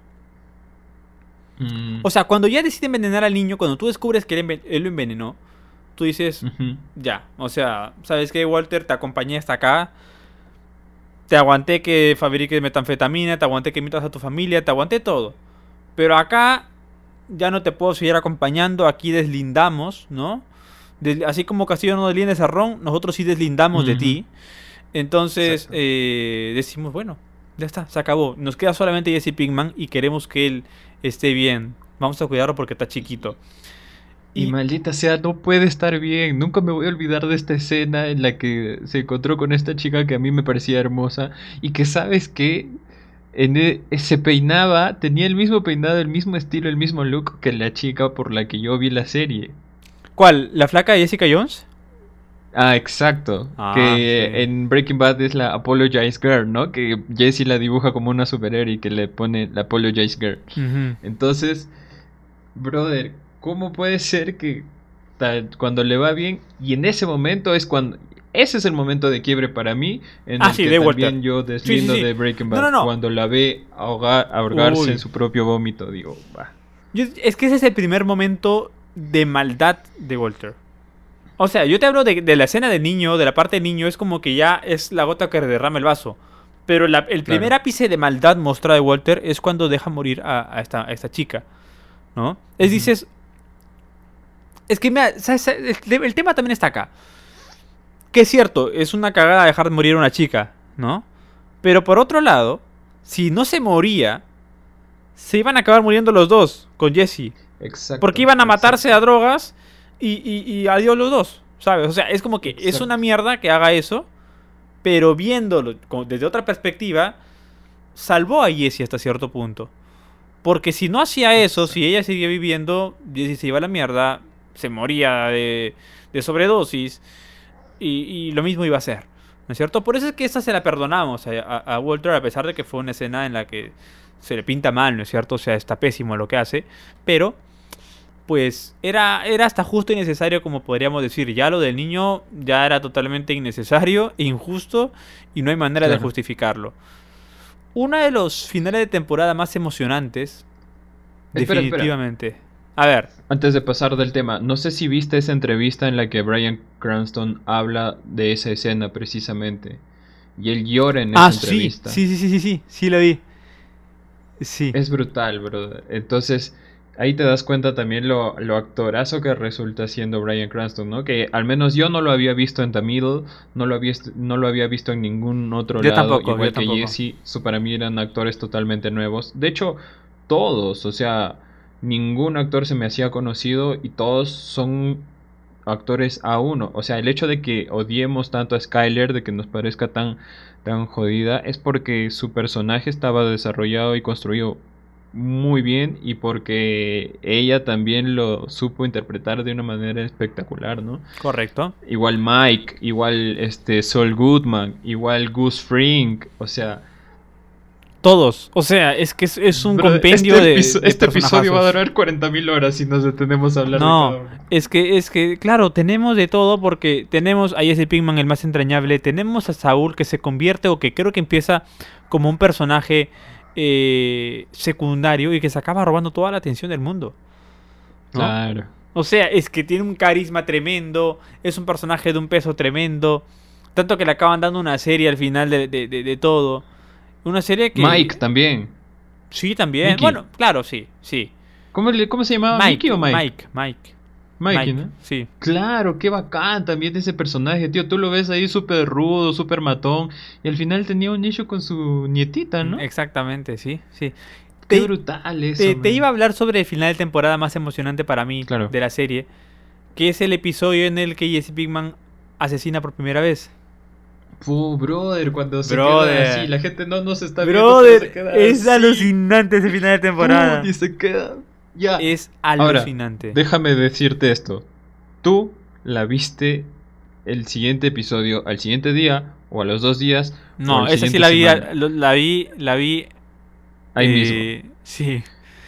Mm, O sea, cuando ya decide envenenar al niño, cuando tú descubres que él, enven- él lo envenenó, tú dices, ujú. ya, o sea, ¿sabes qué, Walter? Te acompañé hasta acá. Te aguanté que fabriques metanfetamina, te aguanté que mientas a tu familia, te aguanté todo. Pero acá ya no te puedo seguir acompañando, aquí deslindamos, ¿no? Des- así como Castillo no deslinda a Ron, nosotros sí deslindamos de Ujú. ti. Entonces Exacto. eh, decimos, bueno, ya está, se acabó. Nos queda solamente Jesse Pinkman y queremos que él esté bien. Vamos a cuidarlo porque está chiquito. Y Y, maldita sea, no puede estar bien. Nunca me voy a olvidar de esta escena en la que se encontró con esta chica que a mí me parecía hermosa y que sabes que en e- se peinaba, tenía el mismo peinado, el mismo estilo, el mismo look que la chica por la que yo vi la serie. ¿cuál? ¿La flaca de Jessica Jones? Ah, exacto. Ah, Que sí. en Breaking Bad es la Apologize Girl, ¿no? Que Jesse la dibuja como una superhéroe y que le pone la Apologize Girl. Ujú. Entonces, brother, ¿cómo puede ser que ta- cuando le va bien y en ese momento es cuando... Ese es el momento de quiebre para mí en Ah, el sí, que de Walter. también yo Sí, sí, deslindo sí. de Breaking No, no, Bad. no. Cuando la ve ahogar, ahogarse en Uy. su propio vómito, digo, va. Yo- es que ese es el primer momento de maldad de Walter. O sea, yo te hablo de, de la escena del niño, de la parte del niño, es como que ya es la gota que derrama el vaso. Pero la- el primer Claro. ápice de maldad mostrado de Walter es cuando deja morir a, a esta, a esta chica, ¿no? Es Ujú. dices, es que mira, ¿sabes? El, el tema también está acá. Que es cierto, es una cagada dejar morir a una chica, ¿no? Pero por otro lado, si no se moría, se iban a acabar muriendo los dos con Jesse. Porque Exacto, iban a matarse exacto, a drogas y, y, y adiós los dos, ¿sabes? O sea, es como que es una exacto. mierda que haga eso, pero viéndolo como desde otra perspectiva, salvó a Jessie hasta cierto punto. Porque si no hacía eso, si Exacto. ella seguía viviendo, Jessie se iba a la mierda, se moría de, de sobredosis y, y lo mismo iba a hacer, ¿no es cierto? Por eso es que esta se la perdonamos a, a- a Walter, a pesar de que fue una escena en la que se le pinta mal, ¿no es cierto? O sea, está pésimo lo que hace, pero pues era, era hasta justo y necesario, como podríamos decir. Ya lo del niño ya era totalmente innecesario, injusto y no hay manera de Claro. justificarlo. Uno de los finales de temporada más emocionantes, Espera, espera. definitivamente. A ver. Antes de pasar del tema, no sé si viste esa entrevista en la que Bryan Cranston habla de esa escena precisamente. Y él llora en Ah, esa sí, entrevista. sí, sí, sí, sí, sí, sí lo vi. Sí. Es brutal, brother. Entonces, ahí te das cuenta también lo, lo actorazo que resulta siendo Bryan Cranston, ¿no? Que al menos yo no lo había visto en The Middle, no lo había, no lo había visto en ningún otro Yo lado, tampoco, yo igual que tampoco. Jesse, so, para mí eran actores totalmente nuevos. De hecho, todos, o sea, ningún actor se me hacía conocido y todos son actores A uno. O sea, el hecho de que odiemos tanto a Skyler, de que nos parezca tan, tan jodida, es porque su personaje estaba desarrollado y construido muy bien y porque ella también lo supo interpretar de una manera espectacular, ¿no? Correcto. Igual Mike, igual este Saul Goodman, igual Gus Fring, o sea, Todos. O sea, es que es, es un bro, compendio este, de, episo- de este episodio va a personajazos. durar cuarenta mil horas si nos detenemos a hablar de No, cada uno. es que, es que, claro, tenemos de todo porque tenemos a Jesse Pinkman, el más entrañable, tenemos a Saúl que se convierte o que creo que empieza como un personaje eh, secundario y que se acaba robando toda la atención del mundo, ¿no? Claro. O sea, es que tiene un carisma tremendo, es un personaje de un peso tremendo, tanto que le acaban dando una serie al final de, de, de, de todo. Una serie Mike que... también. Sí, también. Mickey. Bueno, claro, sí, sí. ¿Cómo, le- cómo se llamaba? ¿Mickey Mike, o Mike? Mike, Mike, Mikey, Mike, ¿no? sí. Claro, qué bacán también ese personaje, tío. Tú lo ves ahí súper rudo, súper matón. Y al final tenía un issue con su nietita, Mm, ¿no? exactamente, sí, sí. Qué Te, brutal eso, te, te man. iba a hablar sobre el final de temporada más emocionante para mí Claro. de la serie, que es el episodio en el que Jesse Pinkman asesina por primera vez. Puh, brother, cuando se Brother. queda así, la gente no nos está viendo, pero se Brother, queda es así. alucinante ese final de temporada. Pum, y se queda. Ya. Es Ahora, alucinante. déjame decirte esto. Tú la viste el siguiente episodio al siguiente día, o a los dos días, o No, la esa sí siguiente la vi, semana. lo- la vi, la vi. Ahí eh, mismo. Sí.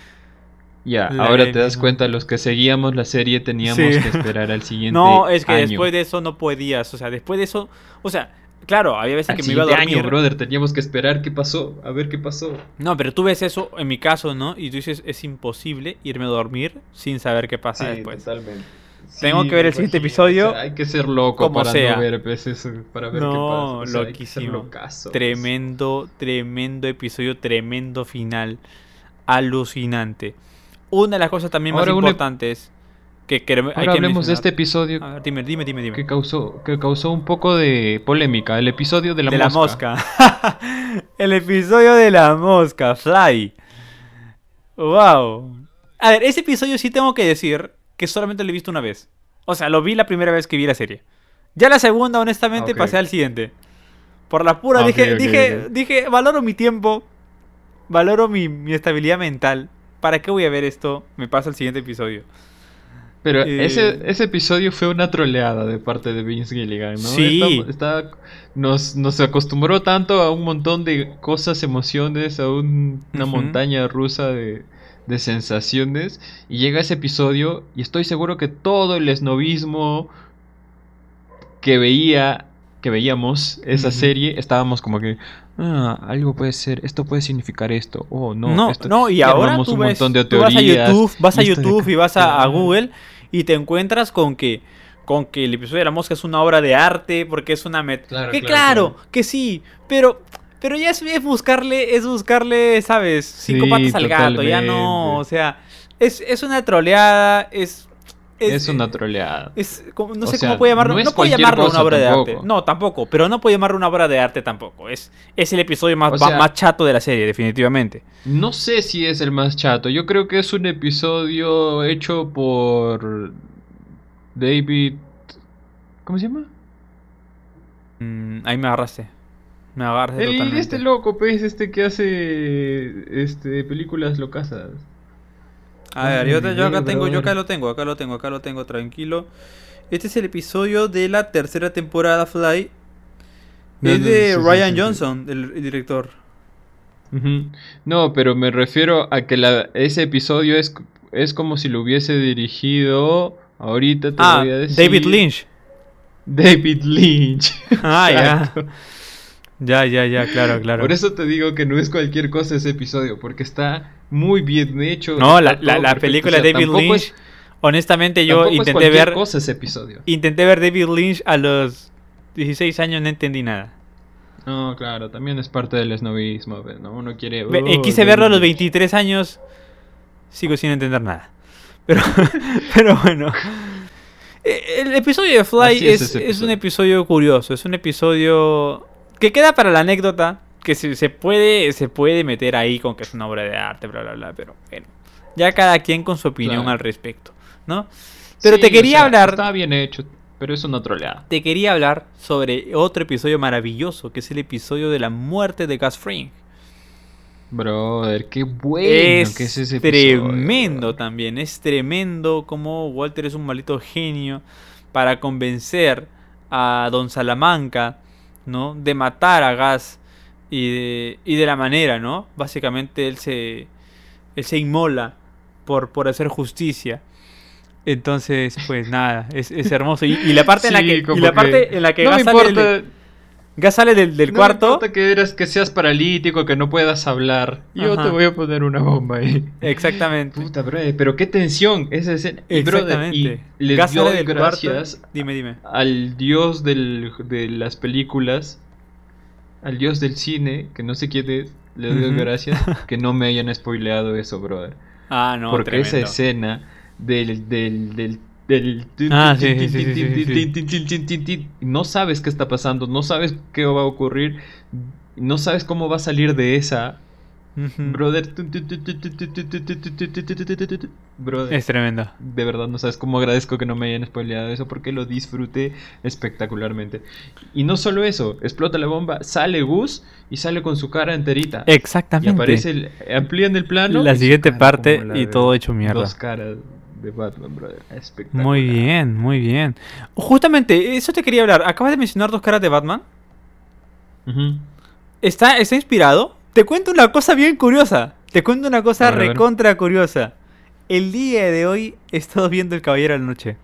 Ya, La vi ahora ahí te das mismo. cuenta, los que seguíamos la serie teníamos Sí. que esperar al siguiente No, es que año. después de eso no podías. O sea, después de eso. O sea, claro, había veces Al que me iba a siguiente dormir. año, brother, teníamos que esperar qué pasó, a ver qué pasó. No, pero tú ves eso en mi caso, ¿no? Y tú dices, es imposible irme a dormir sin saber qué pasa después. totalmente. tengo que ver el siguiente episodio. O sea, hay que ser loco como para sea. no ver, pues, eso, para ver No, qué pasa. O sea, hay que ser loquísimo. locazo, pues. Tremendo, tremendo episodio, tremendo final. Alucinante. Una de las cosas también Ahora más un ep- importantes que, que hay Ahora que hablemos de mencionar. este episodio A ver, dime, dime, dime, dime. que causó, que causó un poco de polémica. El episodio de la de la mosca. mosca. El episodio de la mosca, Fly. Wow. A ver, ese episodio sí tengo que decir que solamente lo he visto una vez. O sea, lo vi la primera vez que vi la serie. Ya la segunda, honestamente, Ok. pasé al siguiente. Por la pura, Ah, ok, dije, ok, dije, ok. dije, valoro mi tiempo, valoro mi, mi estabilidad mental. ¿Para qué voy a ver esto? Me paso al siguiente episodio. Pero Eh, ese, ese episodio fue una troleada de parte de Vince Gilligan, ¿no? Sí. Está, está- nos, nos acostumbró tanto a un montón de cosas, emociones, a un- una Ujú. montaña rusa de, de sensaciones. Y llega ese episodio y estoy seguro que todo el esnovismo que veía, que veíamos esa Ujú. serie, estábamos como que, ah, algo puede ser, esto puede significar esto, oh no, No, esto, no, y y ahora armamos tú un ves, montón de tú vas a teorías. YouTube, vas a y esto de YouTube acá, y vas a, a claro. Google y te encuentras con que, con que el episodio de la mosca es una obra de arte porque es una met... Claro, que claro, claro, claro. que sí, pero, pero ya es, es buscarle, es buscarle, sabes, cinco Sí, patas al gato, ya no, totalmente. o sea, es, es una troleada, es, Es una troleada. es como- no O sé sea, cómo puede llamarlo. no No, es puede cualquier llamarlo cosa una obra de arte. tampoco. No, tampoco. Pero no puede llamarlo una obra de arte tampoco. Es, es el episodio más, O va- sea- más chato de la serie, definitivamente. No sé si es el más chato. Yo creo que es un episodio hecho por David. ¿Cómo se llama? Mm, ahí me agarraste. Me agarraste El, totalmente. este loco, pues, este que hace este películas locasas. A ver, yo, te- yo acá Ay, tengo, yo acá brother. lo tengo, acá lo tengo, acá lo tengo, tranquilo. Este es el episodio de la tercera temporada, Fly. No, Es no, de sí, sí, Ryan sí, sí. Johnson, el, el director. Ujú. No, pero me refiero a que la, ese episodio es, es como si lo hubiese dirigido. Ahorita te Ah, voy a decir. David Lynch. David Lynch. Ah, ya. Exacto. Ya, ya, ya, claro, claro. Por eso te digo que no es cualquier cosa ese episodio, porque está muy bien hecho. No, está la, la, todo la perfecto. película O sea, de David tampoco Lynch. es- Honestamente, yo tampoco es intenté cualquier ver. cosa ese episodio. Intenté ver David Lynch a los dieciséis años, no entendí nada. No, claro, también es parte del esnovismo, pues, ¿no? Uno quiere... Ve- oh, eh, quise David verlo a los Lynch. veintitrés años, sigo sin entender nada. Pero, pero bueno. Eh, El episodio de Fly Así es es, ese es un episodio. episodio curioso, es un episodio que queda para la anécdota, que se, se puede se puede meter ahí con que es una obra de arte, bla, bla, bla, pero bueno, ya cada quien con su opinión Claro. al respecto, ¿no? Pero Sí, te o quería sea, hablar, Está bien hecho, pero es una troleada. te quería hablar sobre otro episodio maravilloso, que es el episodio de la muerte de Gus Fring. Brother, qué bueno Es que es ese episodio. tremendo también, es tremendo como Walter es un maldito genio para convencer a Don Salamanca, ¿no? De matar a Gas y de, y de la manera, ¿no? Básicamente él se, él se inmola por, por hacer justicia. Entonces, pues nada, es, es hermoso. Y, y la parte en la Sí, que, y como la parte en la que no me Gas sale importa, del, Gas sale del, del no me cuarto. importa que, eras, que seas paralítico, que no puedas hablar. Yo Ajá. te voy a poner una bomba ahí. Exactamente. Puta, brother, pero qué tensión esa escena. Y, brother, y Exactamente. les Gas sale doy del gracias cuarto. Dime, dime. al dios del, de las películas, al dios del cine, que no sé quién es, le doy Ujú. gracias que no me hayan spoileado eso, brother. Ah, no, Porque esa tremendo. escena del del del del Ah, sí, sí, sí, sí, sí, sí. no sabes qué está pasando, no sabes qué va a ocurrir, no sabes cómo va a salir de esa, Ujú. brother. Brother, Es tremendo. de verdad no sabes cómo agradezco que no me hayan spoileado eso porque lo disfruté espectacularmente. Y no solo eso, explota la bomba, sale Gus y sale con su cara enterita. Y Exactamente. aparece el, amplían el plano. La y su siguiente cara parte como la y de todo hecho mierda. Dos caras de Batman, brother. Espectacular. Muy bien, muy bien. Justamente, eso te quería hablar. Acabas de mencionar dos caras de Batman. Ujú. ¿Está, está inspirado? Te cuento una cosa bien curiosa. Te cuento una cosa A ver, a ver. recontra curiosa. El día de hoy he estado viendo El Caballero de la Noche.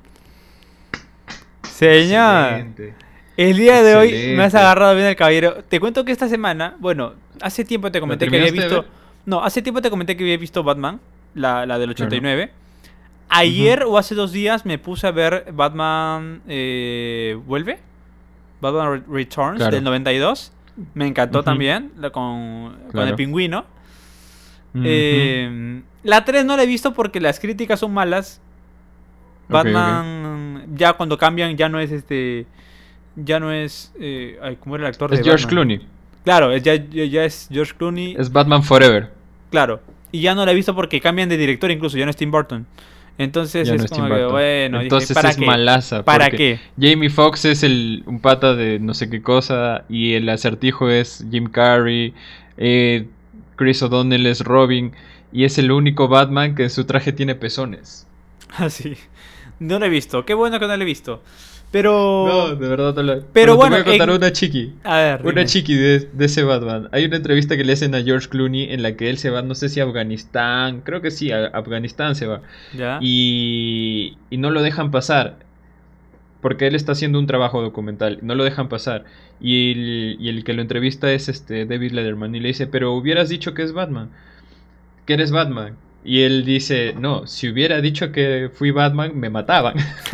Señor. Excelente. El día de hoy me has Excelente. agarrado bien El Caballero. Te cuento que esta semana, bueno, hace tiempo te comenté que había terminaste de visto... ver? No, hace tiempo te comenté que había visto Batman, la, la del ochenta y nueve. Ayer uh-huh. o hace dos días me puse a ver Batman eh, ¿Vuelve? Batman Returns, claro. del noventa y dos. Me encantó uh-huh. también, con, claro. con el pingüino. Uh-huh. Eh, la tres no la he visto porque las críticas son malas. Batman, okay, okay. ya cuando cambian, ya no es este... Ya no es... Eh, ay, ¿cómo era el actor es de George Batman? Clooney. Claro, ya, ya es George Clooney. Es Batman Forever. Claro. Y ya no la he visto porque cambian de director incluso, ya no es Tim Burton. Entonces ya es no como es que, bueno, entonces dije, ¿para es qué? malaza. ¿Para qué? Jamie Foxx es el un pata de no sé qué cosa y el Acertijo es Jim Carrey, eh, Chris O'Donnell es Robin y es el único Batman que en su traje tiene pezones. Ah, sí. No lo he visto. Qué bueno que no lo he visto. Pero... No, de verdad no lo... Pero bueno, te voy a contar en... una chiqui. A ver, Una dime. chiqui de, de ese Batman. Hay una entrevista que le hacen a George Clooney en la que él se va, no sé si a Afganistán, creo que sí, a Afganistán se va. ¿Ya? Y, y no lo dejan pasar. Porque él está haciendo un trabajo documental. No lo dejan pasar. Y el, y el que lo entrevista es este David Letterman. Y le dice, pero hubieras dicho que es Batman. Que eres Batman. Y él dice, no, si hubiera dicho que fui Batman, me mataban.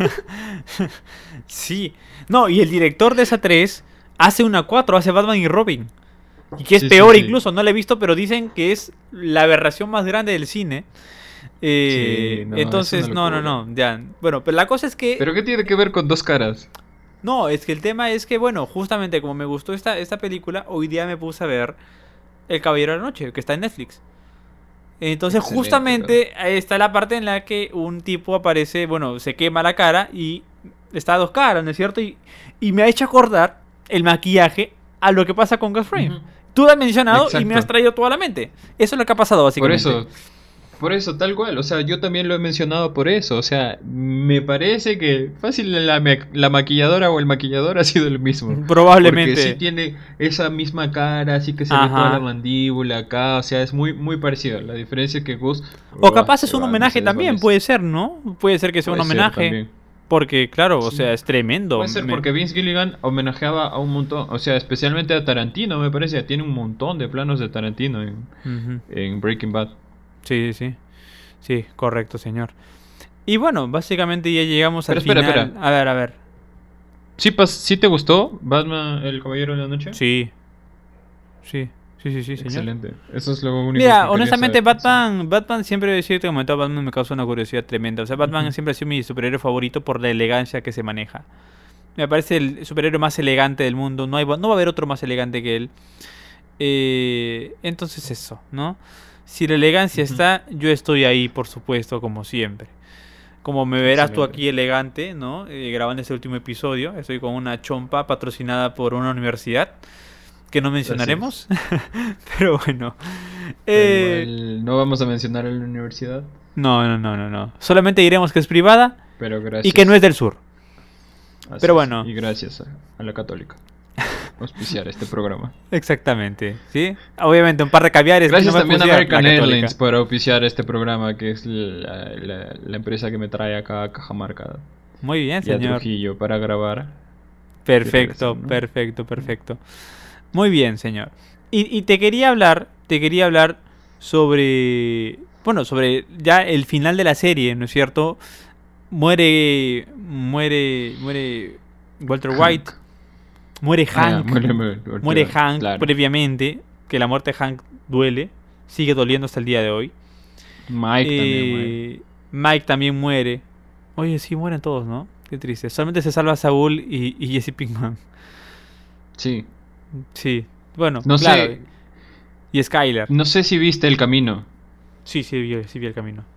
Sí. No, y el director de esa tres hace una cuatro, hace Batman y Robin. Y que es sí, peor sí, sí. incluso, no la he visto, pero dicen que es la aberración más grande del cine. Eh, sí, no, entonces, no, no, no, ya. Bueno, pero la cosa es que... ¿Pero qué tiene que ver con dos caras? No, es que el tema es que, bueno, justamente como me gustó esta, esta película, hoy día me puse a ver El Caballero de la Noche, que está en Netflix. Entonces excelente, justamente claro. está la parte en la que un tipo aparece, bueno, se quema la cara y está a dos caras, ¿no es cierto? Y, y me ha hecho acordar el maquillaje a lo que pasa con Gus Fring. Uh-huh. Tú lo has mencionado Exacto. y me has traído toda la mente. Eso es lo que ha pasado básicamente. Por eso, por eso, tal cual. O sea, yo también lo he mencionado por eso. O sea, me parece que fácil la, la maquilladora o el maquillador ha sido el mismo. Probablemente. Porque sí tiene esa misma cara, así que se Ajá. le toda la mandíbula acá. O sea, es muy, muy parecido. La diferencia es que Gus... O capaz es un homenaje también, puede ser, ¿no? Puede ser que sea puede un homenaje. Porque, claro, o sea, es tremendo. Puede ser me... porque Vince Gilligan homenajeaba a un montón, o sea, especialmente a Tarantino, me parece. Tiene un montón de planos de Tarantino en, uh-huh. en Breaking Bad. Sí, sí, sí, correcto, señor. Y bueno, básicamente ya llegamos Pero al espera, final. Espera. A ver, a ver. ¿Sí, pas- ¿Sí te gustó Batman, el Caballero de la Noche? Sí, sí. Sí, sí, sí, señor. Excelente. Eso es lo único Mira, que honestamente, saber. Batman, Batman siempre decir que comentaba Batman me causa una curiosidad tremenda. O sea, Batman uh-huh. siempre ha sido mi superhéroe favorito por la elegancia que se maneja. Me parece el superhéroe más elegante del mundo. No hay, no va a haber otro más elegante que él. Eh, entonces eso, ¿no? Si la elegancia uh-huh. está, yo estoy ahí, por supuesto, como siempre. Como me verás Excelente. Tú aquí elegante, ¿no? Eh, grabando este último episodio. Estoy con una chompa patrocinada por una universidad. Que no mencionaremos. Pero bueno. Eh... Igual, ¿no vamos a mencionar a la universidad? No, no, no, no, no. Solamente diremos que es privada. Pero gracias. Y que no es del sur. Así Pero es. bueno. Y gracias a, a la Católica. Auspiciar este programa. Exactamente. ¿Sí? Obviamente un par de caviares. Gracias no también a American Airlines por auspiciar este programa, que es la, la, la empresa que me trae acá a Cajamarca. Muy bien, y señor. Y a Trujillo para grabar. Perfecto, ¿no? perfecto, perfecto. Muy bien, señor. Y, y te quería hablar, te quería hablar sobre, bueno, sobre ya el final de la serie, ¿no es cierto? Muere, muere, muere Walter White, Hank. muere Hank, ah, muere, muere, muere Hank claro. previamente, que la muerte de Hank duele, sigue doliendo hasta el día de hoy. Mike eh, también muere. Mike también muere. Oye, sí, mueren todos, ¿no? Qué triste. Solamente se salva Saúl y, y Jesse Pinkman. Sí. Sí, bueno, no claro. Sé, y Skyler. No sé si viste El Camino. Sí, sí vi, sí vi El Camino.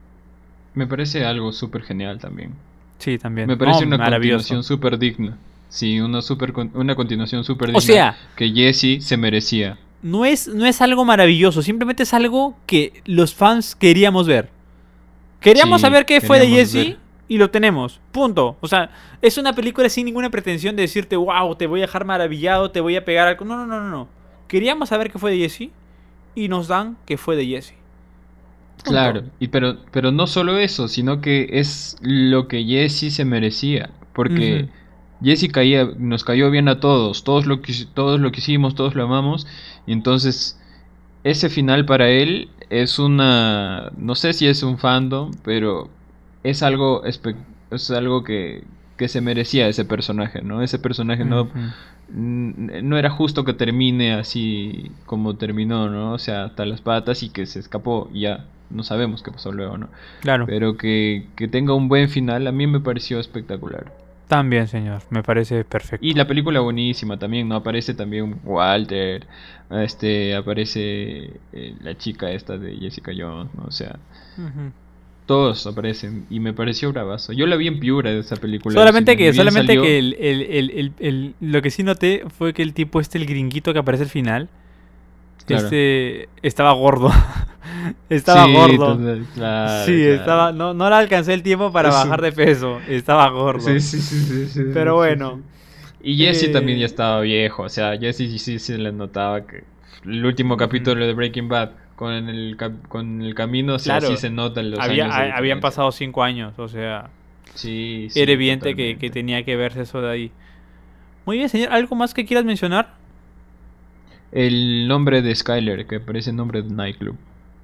Me parece algo súper genial también. Sí, también. Me parece oh, una continuación súper digna. Sí, una, super, una continuación súper digna. O sea, que Jesse se merecía. No es, no es algo maravilloso, simplemente es algo que los fans queríamos ver. Queríamos sí, saber qué fue de Jesse ver. Y lo tenemos, punto. O sea, es una película sin ninguna pretensión de decirte, wow, te voy a dejar maravillado, te voy a pegar algo. No, no, no, no, no. Queríamos saber qué fue de Jesse y nos dan qué fue de Jesse. Punto. Claro, y pero, pero no solo eso, sino que es lo que Jesse se merecía. Porque uh-huh. Jesse caía, nos cayó bien a todos, todos lo, todos lo quisimos, todos lo amamos. Y entonces, ese final para él es una... No sé si es un fandom, pero... es algo, espe- es algo que, que se merecía ese personaje, ¿no? Ese personaje no, Ujú. n- no era justo que termine así como terminó, ¿no? O sea, hasta las patas y que se escapó y ya no sabemos qué pasó luego, ¿no? Claro. Pero que, que tenga un buen final a mí me pareció espectacular. También, señor. Me parece Y perfecto. la película buenísima también, ¿no? Aparece también Walter, este, aparece eh, la chica esta de Jessica Jones, ¿no? O sea, Ujú. todos aparecen y me pareció bravazo. Yo la vi en Piura de esa película al Solamente cine, ni que, bien solamente que salió, el, el- el- el- el- lo que sí noté fue que el tipo este, el gringuito que aparece al final, claro. este estaba gordo. Estaba Sí, gordo. total, claro, Sí, claro. estaba, no, no le alcancé el tiempo para Eso. bajar de peso. Estaba gordo. Sí, sí, sí, sí, sí, Pero sí, bueno. sí. Y Jesse también ya eh, estaba viejo, o sea, Jesse sí, sí se le notaba que el último ujú. capítulo de Breaking Bad con el, cap- con el camino, o sea, sí Claro, se notan los había, años de ha- habían diferencia. pasado cinco años, o sea, Sí, era sí, evidente que, que totalmente. tenía que verse eso de ahí. Muy bien, señor. ¿Algo más que quieras mencionar? El nombre de Skyler, que parece nombre de nightclub.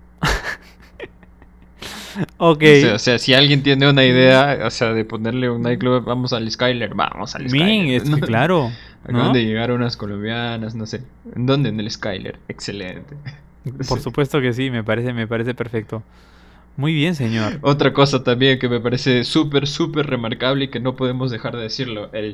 Ok. O sea, o sea, si alguien tiene una idea, o sea, de ponerle un nightclub, vamos al Skyler, vamos al Bien, Skyler. es ¿No? que claro, Acaban ¿no? de llegar unas colombianas, no sé. ¿En dónde? En el Skyler. Excelente. Por Sí. supuesto que sí, me parece, me parece perfecto. Muy bien, señor. Otra cosa también que me parece súper, súper remarcable y que no podemos dejar de decirlo, el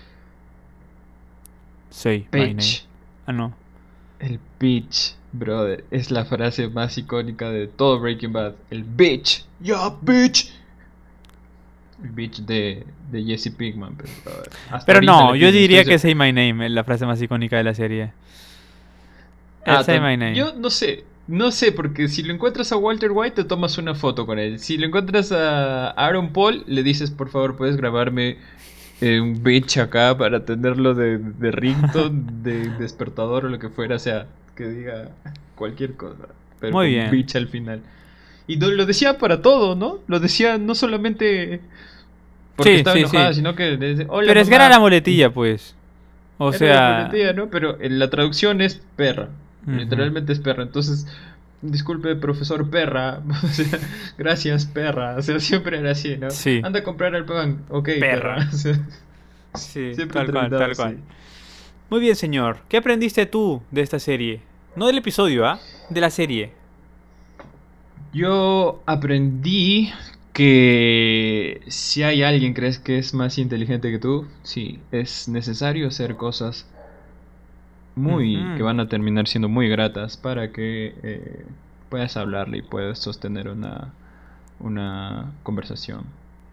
Say my name. bitch. Ah, no. El bitch, brother. Es la frase más icónica de todo Breaking Bad. El bitch. Yeah, bitch. El bitch de, de Jesse Pinkman, pero, brother, hasta Pero ahorita no, le yo tiene. Estoy diría que se- Say My Name es la frase más icónica de la serie. El Ah, Say tam- My Name. yo no sé. No sé, porque si lo encuentras a Walter White, te tomas una foto con él. Si lo encuentras a Aaron Paul, le dices, por favor, puedes grabarme eh, un bitch acá para tenerlo de, de ringtone, de despertador o lo que fuera. O sea, que diga cualquier cosa, pero Muy con bien. bitch al final. Y no- lo decía para todo, ¿no? Lo decía no solamente porque Sí, estaba sí, enojada, sí. sino que le decía, hola Pero es que era la mamá. muletilla, pues. O Era la sea... muletilla, ¿no? Pero en la traducción es perra. Ujú. Literalmente es perra. Entonces, disculpe, profesor perra. O sea, gracias, perra. O sea, siempre era así, ¿no? Sí, Anda a comprar el pan. Ok, perra. perra. O sea, Sí, siempre tal cual, terminaba tal cual. así. Muy bien, señor. ¿Qué aprendiste tú de esta serie? No del episodio, ¿ah? De la serie. Yo aprendí que si hay alguien crees que es más inteligente que tú, sí, es necesario hacer cosas muy que Ujú, van a terminar siendo muy gratas para que eh, puedas hablarle y puedas sostener una, una conversación.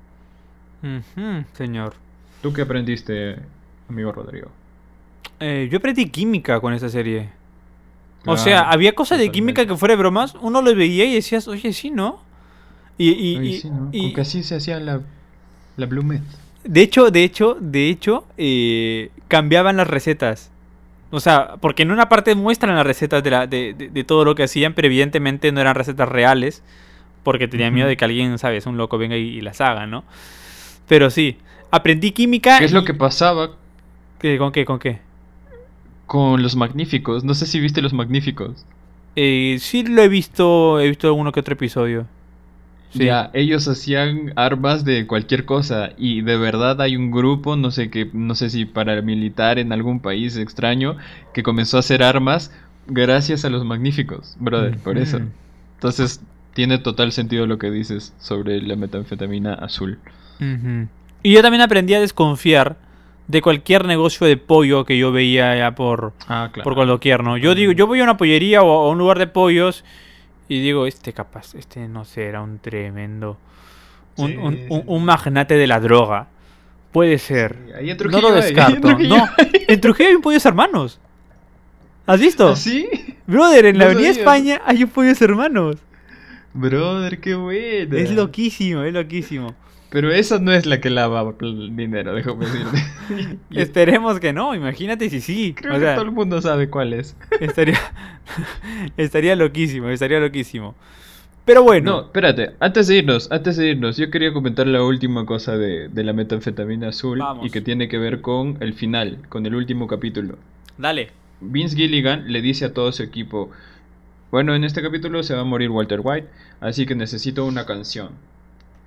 ujú, señor. ¿Tú qué aprendiste, amigo Rodrigo? Eh, yo aprendí química con esta serie. O sea, Claro, había cosas de química totalmente. que fuera de bromas, uno lo veía y decías, oye, sí, ¿no? Y, y, Oye, y, sí, ¿no? Con que y así se hacía la, la Blue Met. de hecho, de hecho, de hecho, eh, cambiaban las recetas. O sea, porque en una parte muestran las recetas de, la, de, de, de todo lo que hacían, pero evidentemente no eran recetas reales, porque tenían miedo Ujú. de que alguien, ¿sabes? Un loco venga y, y las haga, ¿no? Pero sí, aprendí química ¿Qué es lo y... que pasaba ¿qué- ¿Con qué? ¿Con qué? con los Magníficos? No sé si viste los Magníficos. Eh, sí lo he visto, he visto alguno que otro episodio. Sí. Ya, ellos hacían armas de cualquier cosa y de verdad hay un grupo, no sé qué, no sé si paramilitar en algún país extraño, que comenzó a hacer armas gracias a los Magníficos, brother, por eso. Ujú, Entonces, tiene total sentido lo que dices sobre la metanfetamina azul. ujú. Y yo también aprendí a desconfiar de cualquier negocio de pollo que yo veía ya por, Ah, por claro, cualquier, ¿no? Yo digo, totalmente. yo voy a una pollería o a un lugar de pollos y digo, este capaz, este no sé, era un tremendo, un, un, Sí, un, sí, un sí. magnate de la droga. Puede ser. Sí, ahí en No lo Trujillo hay, ahí en descarto. Trujillo No, hay. en Trujillo hay un pollos hermanos. ¿Has visto? ¿Así? Brother, en la No Avenida sabía. España hay un pollos hermanos. Brother, qué buena. Es loquísimo, es loquísimo. Pero esa no es la que lava el dinero, déjame decirte. Yo Esperemos que no, imagínate si sí. creo O que todo sea, el mundo sabe cuál es. estaría estaría loquísimo, estaría loquísimo. Pero bueno, No, espérate, antes de irnos, antes de irnos, yo quería comentar la última cosa de, de la metanfetamina azul y que vamos. tiene que ver con el final, con el último capítulo. Dale. Vince Gilligan le dice a todo su equipo, bueno, en este capítulo se va a morir Walter White, así que necesito una canción.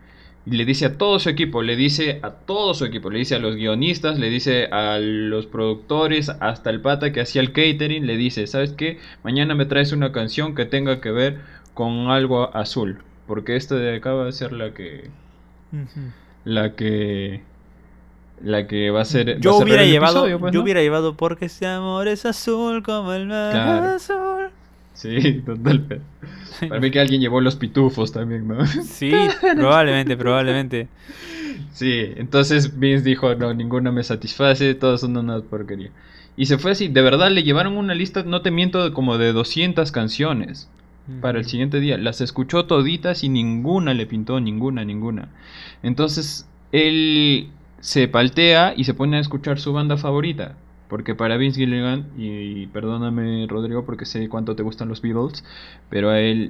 Y le dice a todo su equipo, le dice a todo su equipo, le dice a los guionistas, le dice a los productores, hasta el pata que hacía el catering, le dice, ¿sabes qué? Mañana me traes una canción que tenga que ver con algo azul. Porque esta de acá va a ser la que... Ujú. La que... La que va a ser... Yo va a cerrar hubiera el llevado, episodio, pues, yo ¿no? hubiera llevado porque este amor es azul como el mar Claro. azul. Sí, total. pero- Para mí que alguien llevó los pitufos también, ¿no? Sí, probablemente, probablemente. Sí, entonces Vince dijo, no, ninguna me satisface, todas son una porquería. Y se fue así, de verdad le llevaron una lista, no te miento, como de doscientas canciones para el Ujú. siguiente día. Las escuchó toditas y ninguna le pintó, ninguna, ninguna. Entonces él se paltea y se pone a escuchar su banda favorita. Porque para Vince Gilligan, y perdóname Rodrigo porque sé cuánto te gustan los Beatles, pero a él,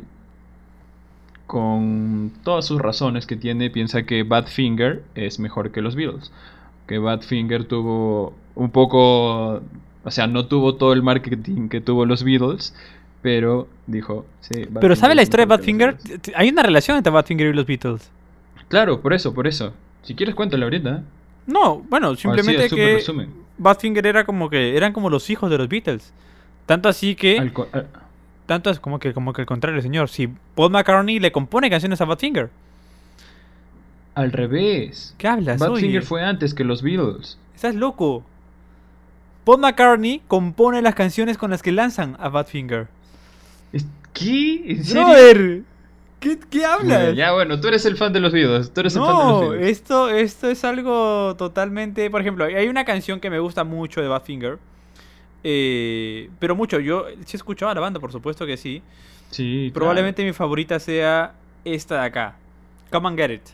con todas sus razones que tiene, piensa que Badfinger es mejor que los Beatles. Que Badfinger tuvo un poco, o sea, no tuvo todo el marketing que tuvo los Beatles, pero dijo, sí, Pero ¿sabe Badfinger la es historia de mejor que los Badfinger? Beatles. T- t- Hay una relación entre Badfinger y los Beatles. Claro, por eso, por eso. Si quieres cuéntalo ahorita. ¿Eh? No, bueno, O así, simplemente el super que resumen. Badfinger era como que eran como los hijos de los Beatles. Tanto así que, Al co- al- tanto es como que como que al contrario, señor. Si Paul McCartney le compone canciones a Badfinger. Al revés. ¿Qué hablas? Badfinger Oye, fue antes que los Beatles. estás loco. Paul McCartney compone las canciones con las que lanzan a Badfinger. Es- ¿Qué? ¿En serio? Brother, ¿qué, qué Bueno, hablas? ya bueno, tú eres el fan de los Beatles. Tú eres el fan de los No, Beatles. esto, esto es algo totalmente... Por ejemplo, hay una canción que me gusta mucho de Badfinger. eh, pero mucho, yo sí he escuchado a la banda, por supuesto que sí. Sí, claro. Probablemente mi favorita sea esta de acá. Come and Get It.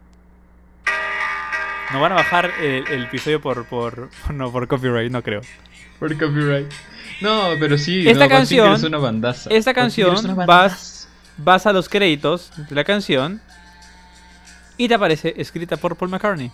Nos van a bajar el, el episodio por, por, no, por copyright, no creo. Por copyright. No, pero sí. Esta no, Badfinger canción- es una bandaza. esta Badfinger canción es una vas- bandaza. Vas a los créditos de la canción y te aparece escrita por Paul McCartney.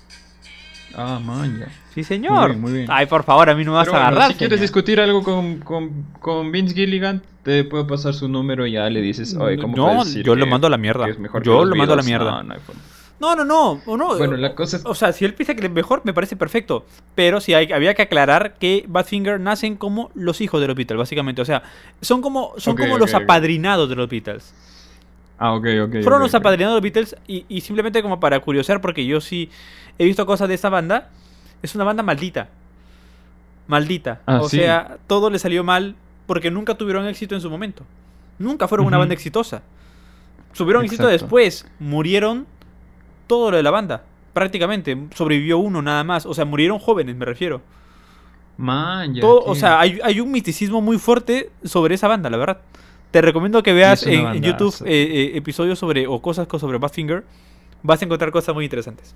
Ah, man, ya. Sí, señor. Muy bien, muy bien. Ay, por favor, a mí no me vas Pero a bueno, agarrar. si quieres señor. discutir algo con, con, con Vince Gilligan, te puedo pasar su número y ya le dices, oye, ¿cómo No, puedes decir yo que- lo mando a la mierda. que es mejor que Yo los lo mando a la Beatles? mierda. No, no hay forma. No, no, no, o no. Bueno, la cosa es... O sea, si él piensa que es mejor, me parece perfecto. Pero sí hay, había que aclarar que Badfinger nacen como los hijos de los Beatles, básicamente. O sea, son como, son Ok, como ok, los ok. apadrinados de los Beatles. Ah, ok, ok. Fueron ok, los ok. apadrinados de los Beatles y, y simplemente como para curiosear, porque yo sí he visto cosas de esta banda. Es una banda maldita. Maldita. Ah, o ¿sí? sea, todo le salió mal porque nunca tuvieron éxito en su momento. Nunca fueron una Ujú. banda exitosa. Tuvieron éxito Exacto. después. Murieron todo lo de la banda. Prácticamente. Sobrevivió uno nada más. O sea, murieron jóvenes, me refiero. Man, ya, Todo, qué- o sea, hay, hay un misticismo muy fuerte sobre esa banda, la verdad. Te recomiendo que veas es una en, en YouTube bandaza. eh, eh, episodios sobre o cosas co- sobre Badfinger. Vas a encontrar cosas muy interesantes.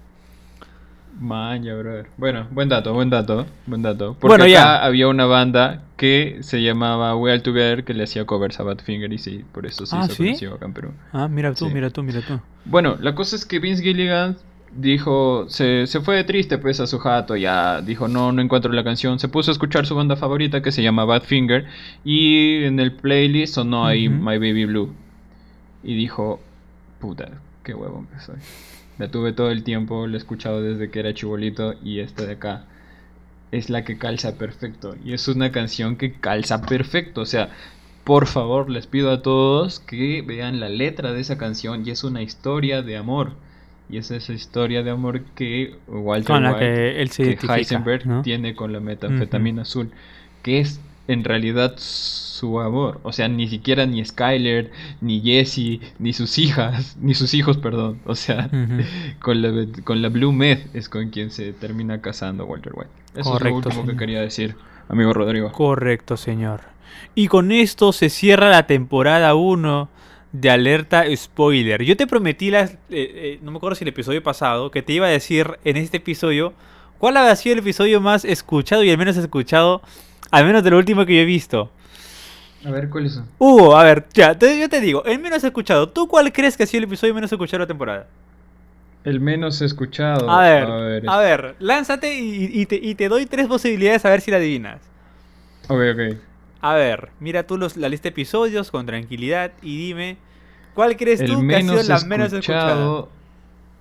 Man, ya, brother. Bueno, buen dato, buen dato, buen dato. Porque Bueno, acá ya. había una banda que se llamaba We All Together que le hacía covers a Badfinger y sí, por eso se Ah, hizo ¿sí? conocido acá en Perú. Ah, mira tú, Sí. mira tú, mira tú. Bueno, la cosa es que Vince Gilligan dijo, se, se fue de triste pues a su jato, ya dijo no, no encuentro la canción, se puso a escuchar su banda favorita que se llama Badfinger y en el playlist sonó ahí Ujú. My Baby Blue y dijo, puta, qué huevón que soy. La tuve todo el tiempo, la he escuchado desde que era chibolito y esta de acá es la que calza perfecto y es una canción que calza perfecto, o sea, por favor les pido a todos que vean la letra de esa canción y es una historia de amor. Y es esa historia de amor que Walter Con la White, que él se que identifica, Heisenberg ¿no? tiene con la metanfetamina azul, que es en realidad su amor. O sea, ni siquiera ni Skyler, ni Jesse, ni sus hijas, ni sus hijos, perdón. O sea, Ujú. con la, con la Blue Meth es con quien se termina casando Walter White. Eso Correcto, es lo último señor. que quería decir, amigo Rodrigo. Correcto, señor. Y con esto se cierra la temporada uno de Alerta Spoiler. Yo te prometí, las, eh, eh, no me acuerdo si el episodio pasado, que te iba a decir en este episodio cuál había sido el episodio más escuchado y el menos escuchado, al menos de lo último que yo he visto. A ver, ¿cuáles son? Hugo, a ver, ya, te- yo te digo, el menos escuchado. ¿Tú cuál crees que ha sido el episodio menos escuchado de la temporada? El menos escuchado. A ver, a ver, a ver, lánzate y, y te, y te doy tres posibilidades a ver si la adivinas. Ok, ok. A ver, mira tú los, la lista de episodios con tranquilidad y dime, ¿cuál crees El tú que ha sido menos la menos escuchada? escuchado.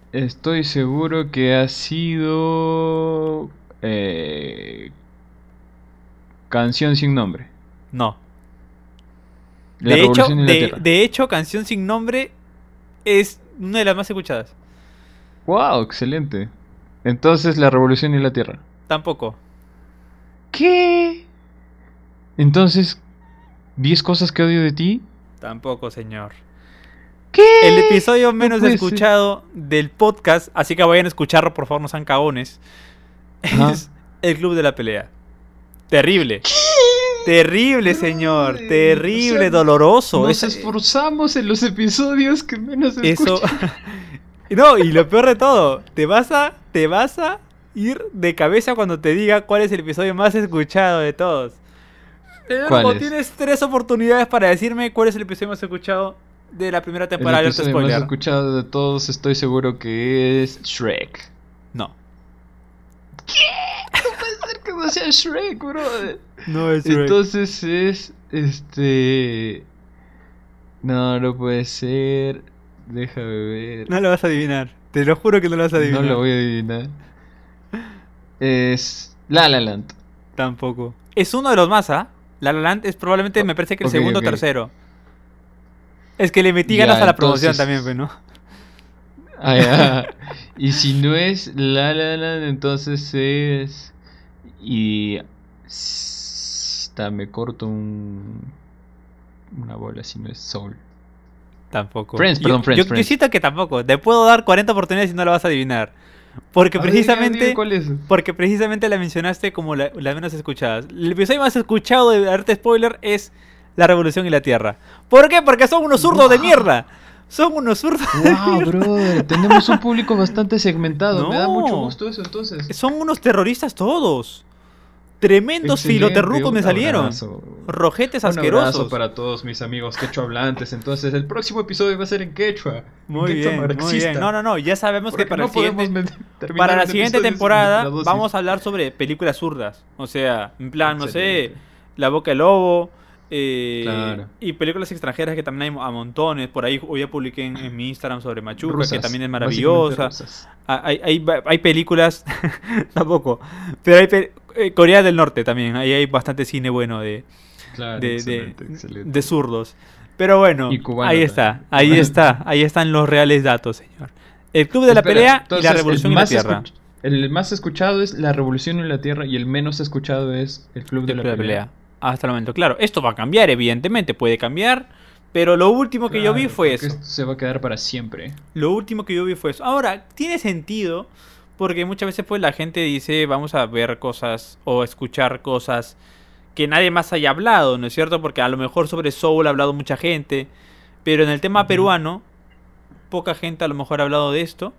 Estoy seguro que ha sido... Eh, Canción sin nombre. No. La De hecho, Revolución en la de, Tierra. de hecho, Canción sin nombre es una de las más escuchadas. Wow, excelente. Entonces, La Revolución en la Tierra. Tampoco. ¿Qué? Entonces, ¿diez cosas que odio de ti? Tampoco, señor. ¿Qué? El episodio menos puede escuchado del podcast, así que vayan a escucharlo, por favor, no sean cagones, Ajá. es El Club de la Pelea. Terrible. Terrible, señor. Brother, Terrible, o sea, doloroso. Nos Esa- esforzamos en los episodios que menos se Eso. escuchan. No, y lo peor de todo, te vas a, te vas a ir de cabeza cuando te diga cuál es el episodio más escuchado de todos. ¿Cuál Ergo, es? tienes tres oportunidades para decirme cuál es el episodio más escuchado de la primera El temporada. Alerta episodio más spoiler. escuchado de todos estoy seguro que es Shrek. No. No puede ser que no sea Shrek, brother. No es Entonces es este... No, no puede ser. Déjame ver. No lo vas a adivinar. Te lo juro que no lo vas a adivinar. No lo voy a adivinar. Es La La Land. Tampoco. Es uno de los más, ¿ah? La La Land es probablemente, me parece que el Ok, segundo o ok. tercero. Es que le metí Ya, ganas a la promoción entonces- también, pues, ¿no? Ah, ya. Y si no es La La Land, entonces es... Y... Está, me corto un... Una bola si no es Soul. Tampoco. Friends, Yo- perdón, Friends, Yo, yo Friends. siento que tampoco. Te puedo dar cuarenta oportunidades y no la vas a adivinar. Porque A ver, dime, precisamente... dime ¿Cuál es? Porque precisamente la mencionaste como la, la menos escuchada. El episodio más escuchado de Arte Spoiler es La Revolución y la Tierra. ¿Por qué? Porque son unos zurdos de Wow. mierda. Son unos zurdos de Wow, mierda. brother, tenemos un público bastante segmentado. Me da No. mucho gusto eso, entonces. Son unos terroristas todos. Tremendos Excelente, filoterrucos me un salieron. abrazo. Rojetes Un asquerosos. abrazo para todos mis amigos quechua hablantes. Entonces, el próximo episodio va a ser en quechua. Muy quechua bien, muy marxista. bien. No, no, no. Ya sabemos que Porque para, no el siguiente, podemos men- terminar para la un siguiente episodio sin temporada la dosis. vamos a hablar sobre películas zurdas. O sea, en plan, no sé, Excelente. La Boca del Lobo. eh, Claro. Y películas extranjeras que también hay a montones. Por ahí hoy ya publiqué en, en mi Instagram sobre Machuca, Rusas, que también es básicamente maravillosa. rusas. Ah, Hay, hay, hay películas, tampoco, pero hay pe- eh, Corea del Norte también. Ahí hay bastante cine bueno de, Claro, de, de, excelente, excelente. de zurdos. Pero bueno, Y cubano ahí también. está, ahí está, ahí están los reales datos, señor. El Club de la Espera, Pelea y entonces, la el Revolución y la más Tierra. escuch- El más escuchado es La Revolución en la Tierra y el menos escuchado es El Club de El la Club de la Pelea. Pelea. Hasta el momento, claro. Esto va a cambiar, evidentemente, puede cambiar. Pero lo último que yo vi Claro, fue porque eso. esto se va a quedar para siempre. Lo último que yo vi fue eso. Ahora, tiene sentido porque muchas veces pues la gente dice vamos a ver cosas o escuchar cosas que nadie más haya hablado, ¿no es cierto? Porque a lo mejor sobre Soul ha hablado mucha gente, pero en el tema Ujú. peruano poca gente a lo mejor ha hablado de esto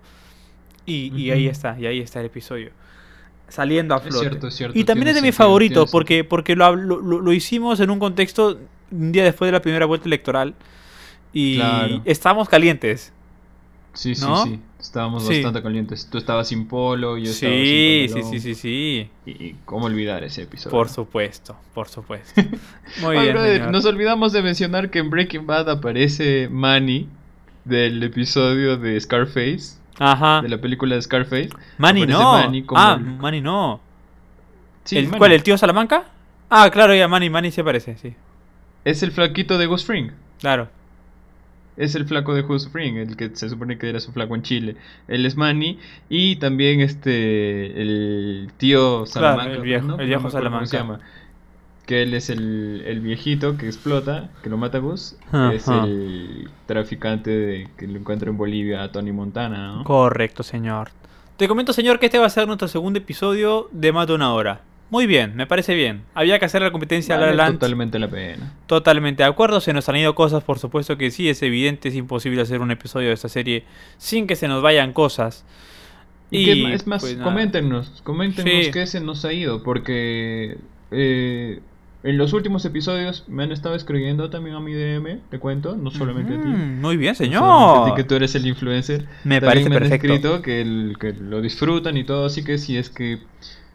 y, y Ujú. ahí está, y ahí está el episodio saliendo a Es flote. cierto, es cierto, Y también es tiene de mis sentido, favoritos tiene porque, sentido. porque lo, hab- lo, lo- lo hicimos en un contexto un día después de la primera vuelta electoral y Claro. estábamos calientes. Sí, sí, ¿No? sí. Estábamos Sí. bastante calientes. Tú estabas sin polo, yo estaba Sí, sin sí, pantalón. sí, sí, sí. Y, y cómo olvidar ese episodio. Por supuesto, por supuesto. Muy Ay, bien, brother, señor. nos olvidamos de mencionar que en Breaking Bad aparece Manny del episodio de Scarface, Ajá. de la película de Scarface. Manny Aparece no. Manny como Ah, el- Manny no. Sí, ¿El, Manny. ¿Cuál? ¿El tío Salamanca? Ah, claro, ya, Manny, Manny se parece, sí. Es el flaquito de Ghost Fring. Claro. Es el flaco de Ghost Fring, el que se supone que era su flaco en Chile. Él es Manny y también este el tío Salamanca, el viejo- ¿no? el viejo No me acuerdo cómo se Salamanca. llama. Que él es el, el viejito que explota, que lo mata a Gus. Ajá. Es el traficante de, que lo encuentra en Bolivia a Tony Montana, ¿no? Correcto, señor. Te comento, señor, que este va a ser nuestro segundo episodio de más de una hora. Muy bien, me parece bien. Había que hacer la competencia a La Vale La Land. totalmente la pena. Totalmente de acuerdo, se nos han ido cosas, por supuesto que sí, es evidente, es imposible hacer un episodio de esta serie sin que se nos vayan cosas. Y, qué ma- es más, pues, nada. coméntenos, coméntenos Sí. qué se nos ha ido, porque eh, en los últimos episodios me han estado escribiendo también a mi D M, te cuento, no solamente a ti. Mm, muy bien, No solamente a señor. ti, que tú eres el influencer. Me También parece me han perfecto. escrito que, el- que lo disfrutan y todo, así que si es que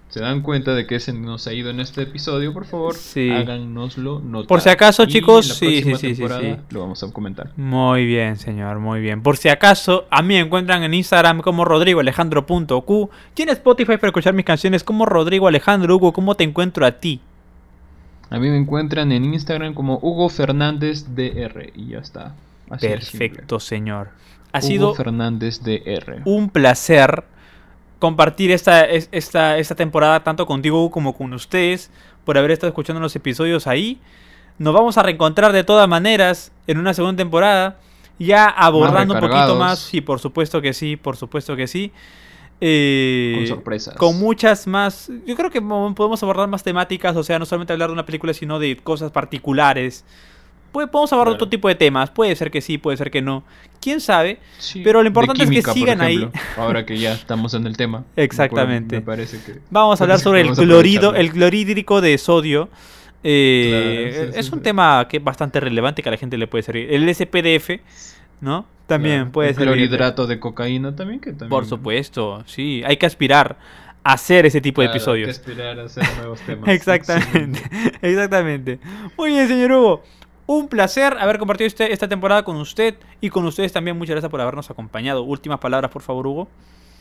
se dan cuenta de que se nos ha ido en este episodio, por favor, sí. háganoslo notar. Por si acaso, y chicos, en la sí, sí, sí, sí, sí. Lo vamos a comentar. Muy bien, señor, muy bien. Por si acaso, a mí me encuentran en Instagram como rodrigo alejandro punto cu y en Spotify para escuchar mis canciones como Rodrigo Alejandro. Hugo, ¿cómo te encuentro a ti? A mí me encuentran en Instagram como Hugo Fernández D R y ya está. Así Perfecto, señor. Ha Hugo sido Fernández D R. un placer compartir esta, esta, esta temporada tanto contigo como con ustedes por haber estado escuchando los episodios ahí. Nos vamos a reencontrar de todas maneras en una segunda temporada, ya abordando un poquito más. Sí, por supuesto que sí, por supuesto que sí. Eh, con sorpresas. Con muchas más. Yo creo que podemos abordar más temáticas, o sea, no solamente hablar de una película, sino de cosas particulares. Puede, podemos abordar claro. otro tipo de temas. Puede ser que sí, puede ser que no. ¿Quién sabe? Sí, pero lo importante química, es que sigan ejemplo, ahí. Ahora que ya estamos en el tema. Exactamente. Me parece que... Vamos a hablar sobre el clorido, el clorhídrico de sodio. Eh, claro, sí, sí, es un sí. tema que es bastante relevante que a la gente le puede servir. El S P D F, ¿no? También claro. puede ser. El clorhidrato de cocaína también, que también. Por supuesto, sí. Hay que aspirar a hacer ese tipo claro, de episodios. Hay que aspirar a hacer nuevos temas. Exactamente. Exactamente. Muy bien, señor Hugo. Un placer haber compartido este, esta temporada con usted y con ustedes también. Muchas gracias por habernos acompañado. Últimas palabras, por favor, Hugo.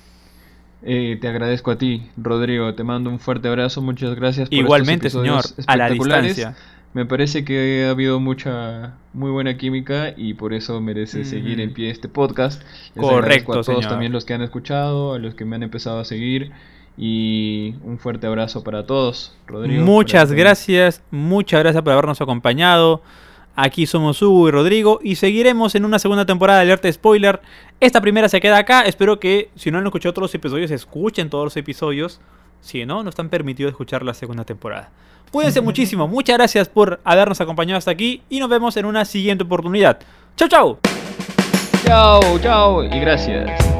Eh, te agradezco a ti, Rodrigo. Te mando un fuerte abrazo. Muchas gracias por Igualmente, estos episodios señor, a la distancia. Me parece que ha habido mucha, muy buena química y por eso merece mm. seguir en pie este podcast. Les Correcto, a todos señor. También los que han escuchado, a los que me han empezado a seguir. Y un fuerte abrazo para todos, Rodrigo. Muchas gracias, muchas gracias por habernos acompañado. Aquí somos Hugo y Rodrigo y seguiremos en una segunda temporada de Alerta Spoiler. Esta primera se queda acá. Espero que si no han escuchado todos los episodios, escuchen todos los episodios. Si no, no están permitidos escuchar la segunda temporada. Cuídense muchísimo. Muchas gracias por habernos acompañado hasta aquí y nos vemos en una siguiente oportunidad. ¡Chao, chao! Chao, chao y gracias.